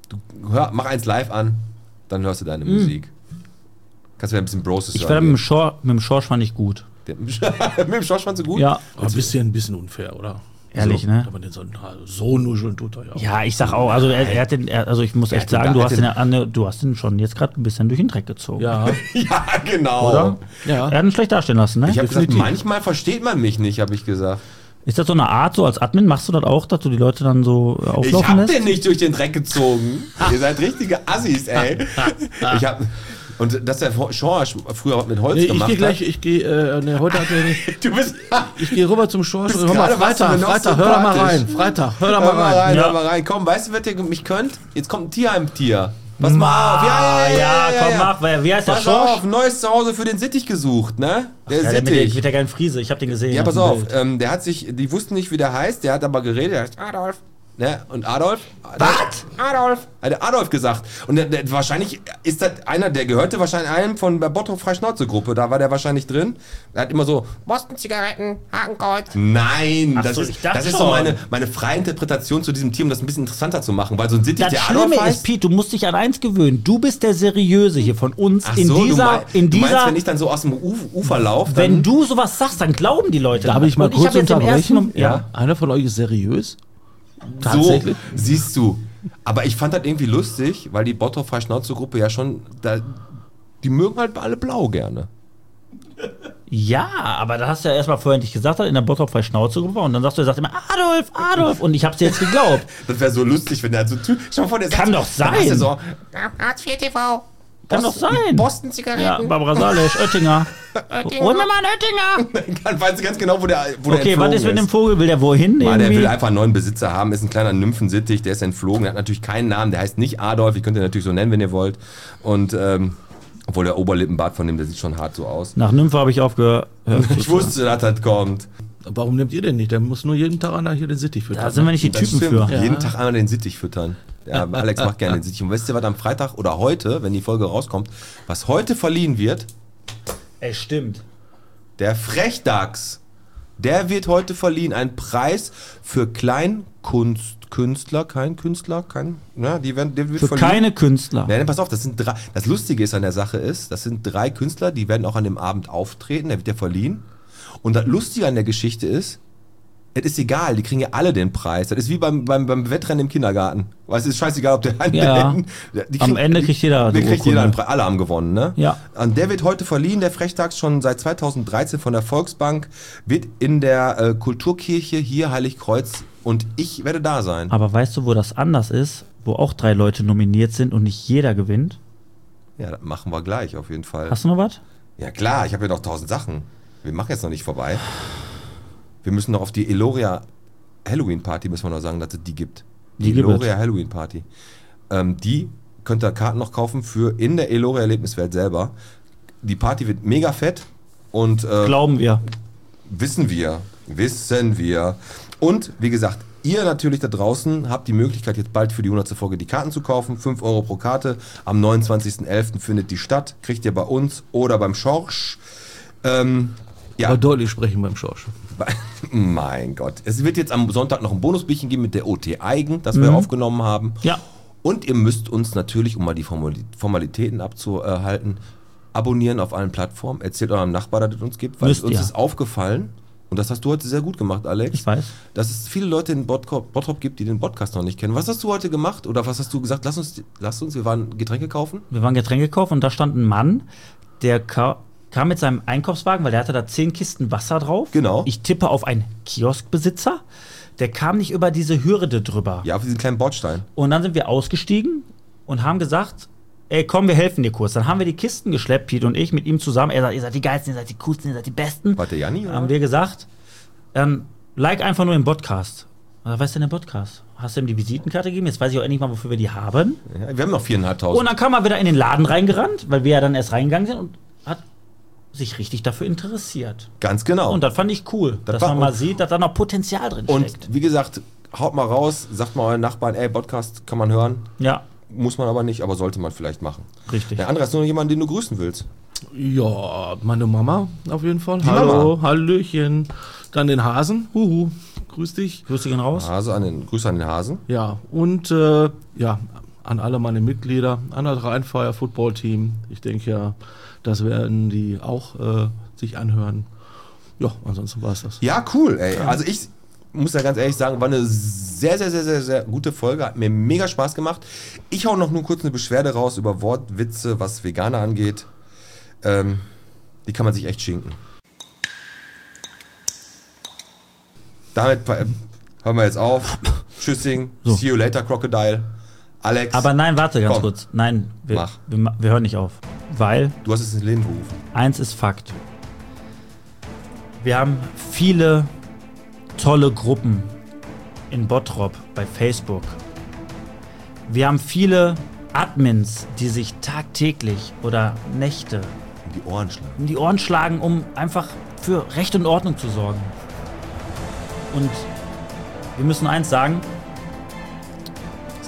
mach eins live an, dann hörst du deine Musik. Kannst du ein bisschen Broses Ich werde mit dem Schorsch fand ich gut. mit dem Schorsch fandst du gut? Ja. Aber ein bisschen unfair, oder? Ehrlich, ne? Aber den so nuscheln tut er ja auch. Ja, ich sag auch, also also ich muss echt sagen, du hast den schon jetzt gerade ein bisschen durch den Dreck gezogen. Ja. Ja, genau. Oder? Ja. Er hat ihn schlecht dastehen lassen, ne? Ich habe gesagt, Definitiv. manchmal versteht man mich nicht, habe ich gesagt. Ist das so eine Art, so als Admin, machst du das auch, dass du die Leute dann so Ich auflaufen hab lässt? den nicht durch den Dreck gezogen. Ihr seid richtige Assis, ey. Und dass der Schorsch früher mit Holz Nee, ich gemacht gehe gleich, hat. heute hat er nicht. Du bist. Ich gehe rüber zum Schorsch. Bist Hör mal, gerade was für Freitag, noch hör da mal sympathisch. rein. Freitag, hör da mal rein. Ja. Hör mal rein. Komm, weißt du, was ihr mich könnt? Jetzt kommt ein Tierheim-Tier. Pass mal auf. Ja, komm, mach, wie heißt der Pass Schorsch? auf, neues Zuhause für den Sittich gesucht, ne? Der Ja, der Sittich. mit der geilen Friese, ich hab den gesehen. Ja, auf pass dem auf, Bild. der hat sich, die wussten nicht, wie der heißt, der hat aber geredet, der heißt Adolf. Ne? Und Adolf? Was? Adolf! Hat der Adolf gesagt. Und der, wahrscheinlich ist das einer, der gehörte wahrscheinlich einem von der Bottrop-Freischnauze-Gruppe. Da war der wahrscheinlich drin. Der hat immer so, Boston-Zigaretten, Hakenkreuz. Nein, Ach das so, ist, ich dachte das ist schon. so meine freie Interpretation zu diesem Team, um das ein bisschen interessanter zu machen. Weil so ein Sittich, Das der Adolf Schlimme heißt... ist, Pete, du musst dich an eins gewöhnen. Du bist der Seriöse hier von uns Ach in so, dieser... du meinst, wenn ich dann so aus dem Ufer laufe, dann... Wenn du sowas sagst, dann glauben die Leute. Darf ich mal Und kurz hab jetzt im ersten unterbrechen? Mom- ja. Einer von euch ist seriös? So, Tatsächlich? siehst du. Aber ich fand das irgendwie lustig, weil die Bottrop-Freischnauze-Gruppe ja schon... die mögen halt alle blau gerne. Ja, aber da hast du ja erstmal vorher nicht gesagt, in der Bottrop-Schnauze-Gruppe und dann sagst du, er sagt immer Adolf, Adolf und ich hab's dir jetzt geglaubt. Das wäre so lustig, wenn der so... Schau mal vor, der Kann doch dann hast du sein. so, Hartz IV TV. Kann doch sein. Boston-Zigaretten. Ja, Barbara Salesch, Oettinger. Hol mir mal einen Oettinger. dann weißt du ganz genau, wo der Okay, was ist mit dem Vogel? Will der wohin? Der irgendwie? will einfach einen neuen Besitzer haben, ist ein kleiner Nymphensittich, der ist entflogen, der hat natürlich keinen Namen, der heißt nicht Adolf, ihr könnt ihn natürlich so nennen, wenn ihr wollt. Und obwohl der Oberlippenbart von dem, der sieht schon hart so aus. Nach Nymphe habe ich aufgehört. Ich wusste, dass das kommt. Warum nehmt ihr den nicht? Der muss nur jeden Tag einer hier den Sittich füttern. Da sind wir nicht die Das Typen stimmt. für. Ja. Jeden Tag einmal den Sittich füttern. Ja, Alex macht gerne den Sittich. Und wisst ihr, was am Freitag oder heute, wenn die Folge rauskommt, was heute verliehen wird? Ey, stimmt. Der Frechdachs. Der wird heute verliehen. Ein Preis für Kleinkunstkünstler. Der wird Für verliehen. keine Künstler. Ja, pass auf, das Lustige ist an der Sache ist, das sind 3 Künstler, die werden auch an dem Abend auftreten, der wird ja verliehen. Und das Lustige an der Geschichte ist, es ist egal, die kriegen ja alle den Preis. Das ist wie beim Wettrennen im Kindergarten. Weißt du, es ist scheißegal, ob der Ja. Am Ende kriegt jeder der eine kriegt jeder Urkunde. einen Preis. Alle haben gewonnen, ne? Ja. Und der wird heute verliehen, der Frechdachs, schon seit 2013 von der Volksbank, wird in der Kulturkirche hier Heiligkreuz und ich werde da sein. Aber weißt du, wo das anders ist? Wo auch 3 Leute nominiert sind und nicht jeder gewinnt? Ja, das machen wir gleich auf jeden Fall. Hast du noch was? Ja klar, ich habe ja noch 1000 Sachen. Wir machen jetzt noch nicht vorbei. Wir müssen noch auf die Eloria Halloween Party, müssen wir noch sagen, dass es die gibt. Die gibt Eloria Halloween Party. Die könnt ihr Karten noch kaufen für in der Eloria Erlebniswelt selber. Die Party wird mega fett und Glauben wir. wissen wir. Und wie gesagt, ihr natürlich da draußen habt die Möglichkeit, jetzt bald für die 100. Folge die Karten zu kaufen. 5 Euro pro Karte. Am 29.11. findet die statt. Kriegt ihr bei uns oder beim Schorsch. Ja. Aber deutlich sprechen beim Schorsch. Mein Gott. Es wird jetzt am Sonntag noch ein Bonusbierchen geben mit der OT Eigen, das wir aufgenommen haben. Ja. Und ihr müsst uns natürlich, um mal die Formalitäten abzuhalten, abonnieren auf allen Plattformen. Erzählt eurem Nachbar, dass es uns gibt, weil Müsst uns ihr. ist aufgefallen, und das hast du heute sehr gut gemacht, Alex. Ich weiß. Dass es viele Leute in Bottrop gibt, die den Podcast noch nicht kennen. Was hast du heute gemacht? Oder was hast du gesagt? Lass uns, wir waren Getränke kaufen. Wir waren Getränke kaufen und da stand ein Mann, der kam mit seinem Einkaufswagen, weil der hatte da 10 Kisten Wasser drauf. Genau. Ich tippe auf einen Kioskbesitzer. Der kam nicht über diese Hürde drüber. Ja, auf diesen kleinen Bordstein. Und dann sind wir ausgestiegen und haben gesagt, ey, komm, wir helfen dir kurz. Dann haben wir die Kisten geschleppt, Pete und ich, mit ihm zusammen. Er sagt, ihr seid die Geilsten, ihr seid die Coolsten, ihr seid die Besten. War der Janni, oder? Haben wir gesagt, like einfach nur den Podcast. Was ist denn der Podcast? Hast du ihm die Visitenkarte gegeben? Jetzt weiß ich auch endlich mal, wofür wir die haben. Ja, wir haben noch 4.500. Und dann kam er wieder in den Laden reingerannt, weil wir ja dann erst reingegangen sind und hat sich richtig dafür interessiert. Ganz genau. Und das fand ich cool, Das dass war- man mal sieht, dass da noch Potenzial drin Und steckt. wie gesagt, haut mal raus, sagt mal euren Nachbarn, ey, Podcast kann man hören. Ja, Muss man aber nicht, aber sollte man vielleicht machen. richtig. Der andere ist nur jemand, den du grüßen willst. Ja, meine Mama auf jeden Fall. Die Hallo, Hallöchen. Dann den Hasen. Huhu. Grüß dich. Grüße gehen raus. Grüße an den Hasen. Ja, und ja, an alle meine Mitglieder, an das Rheinfire Football Team. Ich denke ja, das werden die auch sich anhören. Ja, ansonsten war es das. Ja, cool, ey. Also ich muss ja ganz ehrlich sagen, war eine sehr, sehr, sehr, sehr, sehr gute Folge. Hat mir mega Spaß gemacht. Ich hau noch nur kurz eine Beschwerde raus über Wortwitze, was Veganer angeht. Die kann man sich echt schinken. Damit hören wir jetzt auf. Tschüssing. So. See you later, Crocodile. Alex, Aber nein, warte ganz Komm. kurz. Nein, Mach. wir hören nicht auf. Weil du hast es ins Leben gerufen. eins ist Fakt. Wir haben viele tolle Gruppen in Bottrop bei Facebook. Wir haben viele Admins, die sich tagtäglich oder Nächte In die Ohren schlagen. um die Ohren schlagen, um einfach für Recht und Ordnung zu sorgen. Und wir müssen eins sagen,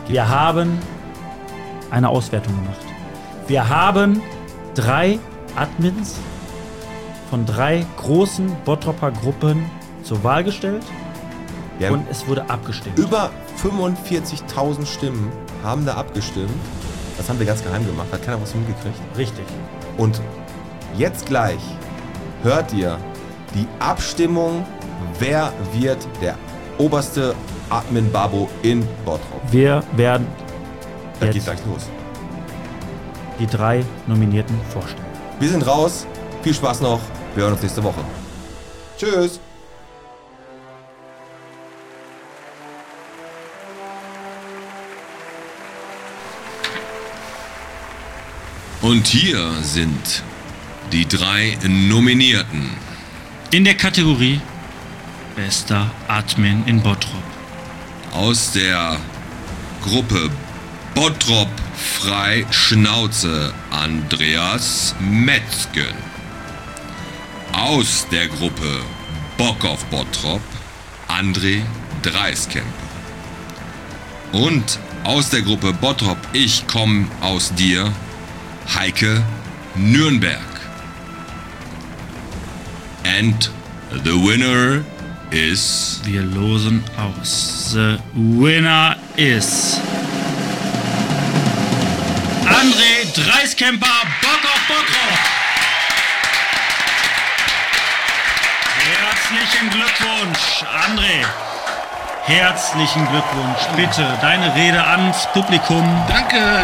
Wir haben eine Auswertung gemacht. Wir haben 3 Admins von 3 großen Bottropper Gruppen zur Wahl gestellt und es wurde abgestimmt. Über 45.000 Stimmen haben da abgestimmt. Das haben wir ganz geheim gemacht, hat keiner was mitgekriegt. Richtig. Und jetzt gleich hört ihr die Abstimmung, wer wird der oberste Admin Babo in Bottrop. Wir werden Das geht jetzt gleich los. die 3 Nominierten vorstellen. Wir sind raus. Viel Spaß noch. Wir hören uns nächste Woche. Tschüss. Und hier sind die 3 Nominierten. In der Kategorie Bester Admin in Bottrop. Aus der Gruppe Bottrop frei Schnauze Andreas Metzgen. Aus der Gruppe Bock auf Bottrop André Dreiskemper. Und aus der Gruppe Bottrop Ich komm aus dir Heike Nürnberg. And the winner is... Wir losen aus. The winner is André Dreiskemper, Bock auf Bottrop. Herzlichen Glückwunsch, André. Herzlichen Glückwunsch. Bitte, deine Rede ans Publikum. Danke,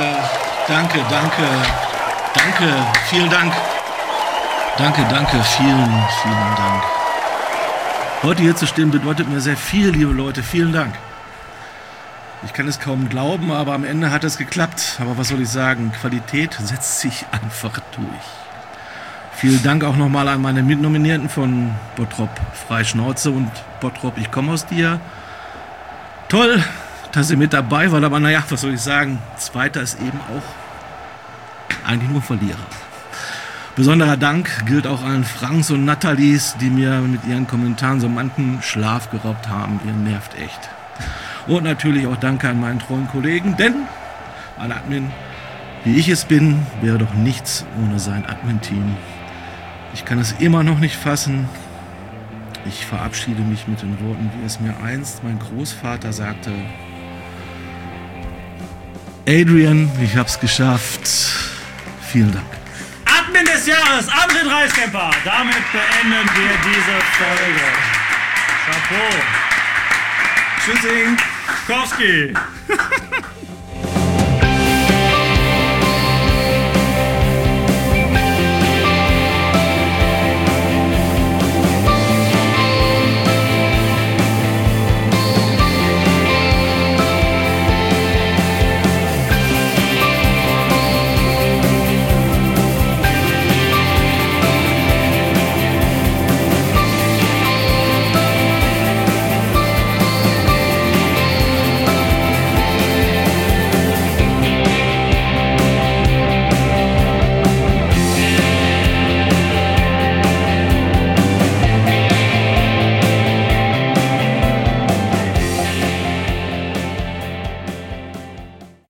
vielen Dank. Danke, vielen Dank. Heute hier zu stehen bedeutet mir sehr viel, liebe Leute, vielen Dank. Ich kann es kaum glauben, aber am Ende hat es geklappt. Aber was soll ich sagen, Qualität setzt sich einfach durch. Vielen Dank auch nochmal an meine Mitnominierten von Bottrop Freischnauze und Bottrop Ich komme aus dir. Toll, dass ihr mit dabei wart, aber naja, was soll ich sagen, Zweiter ist eben auch eigentlich nur Verlierer. Besonderer Dank gilt auch allen Franks und Nathalies, die mir mit ihren Kommentaren so manchen Schlaf geraubt haben. Ihr nervt echt. Und natürlich auch Danke an meinen treuen Kollegen, denn ein Admin, wie ich es bin, wäre doch nichts ohne sein Admin-Team. Ich kann es immer noch nicht fassen. Ich verabschiede mich mit den Worten, wie es mir einst mein Großvater sagte. Adrian, ich hab's geschafft. Vielen Dank. Admin des Jahres, André Dreiskemper. Damit beenden wir diese Folge. Chapeau. Tschüssing. Kowski.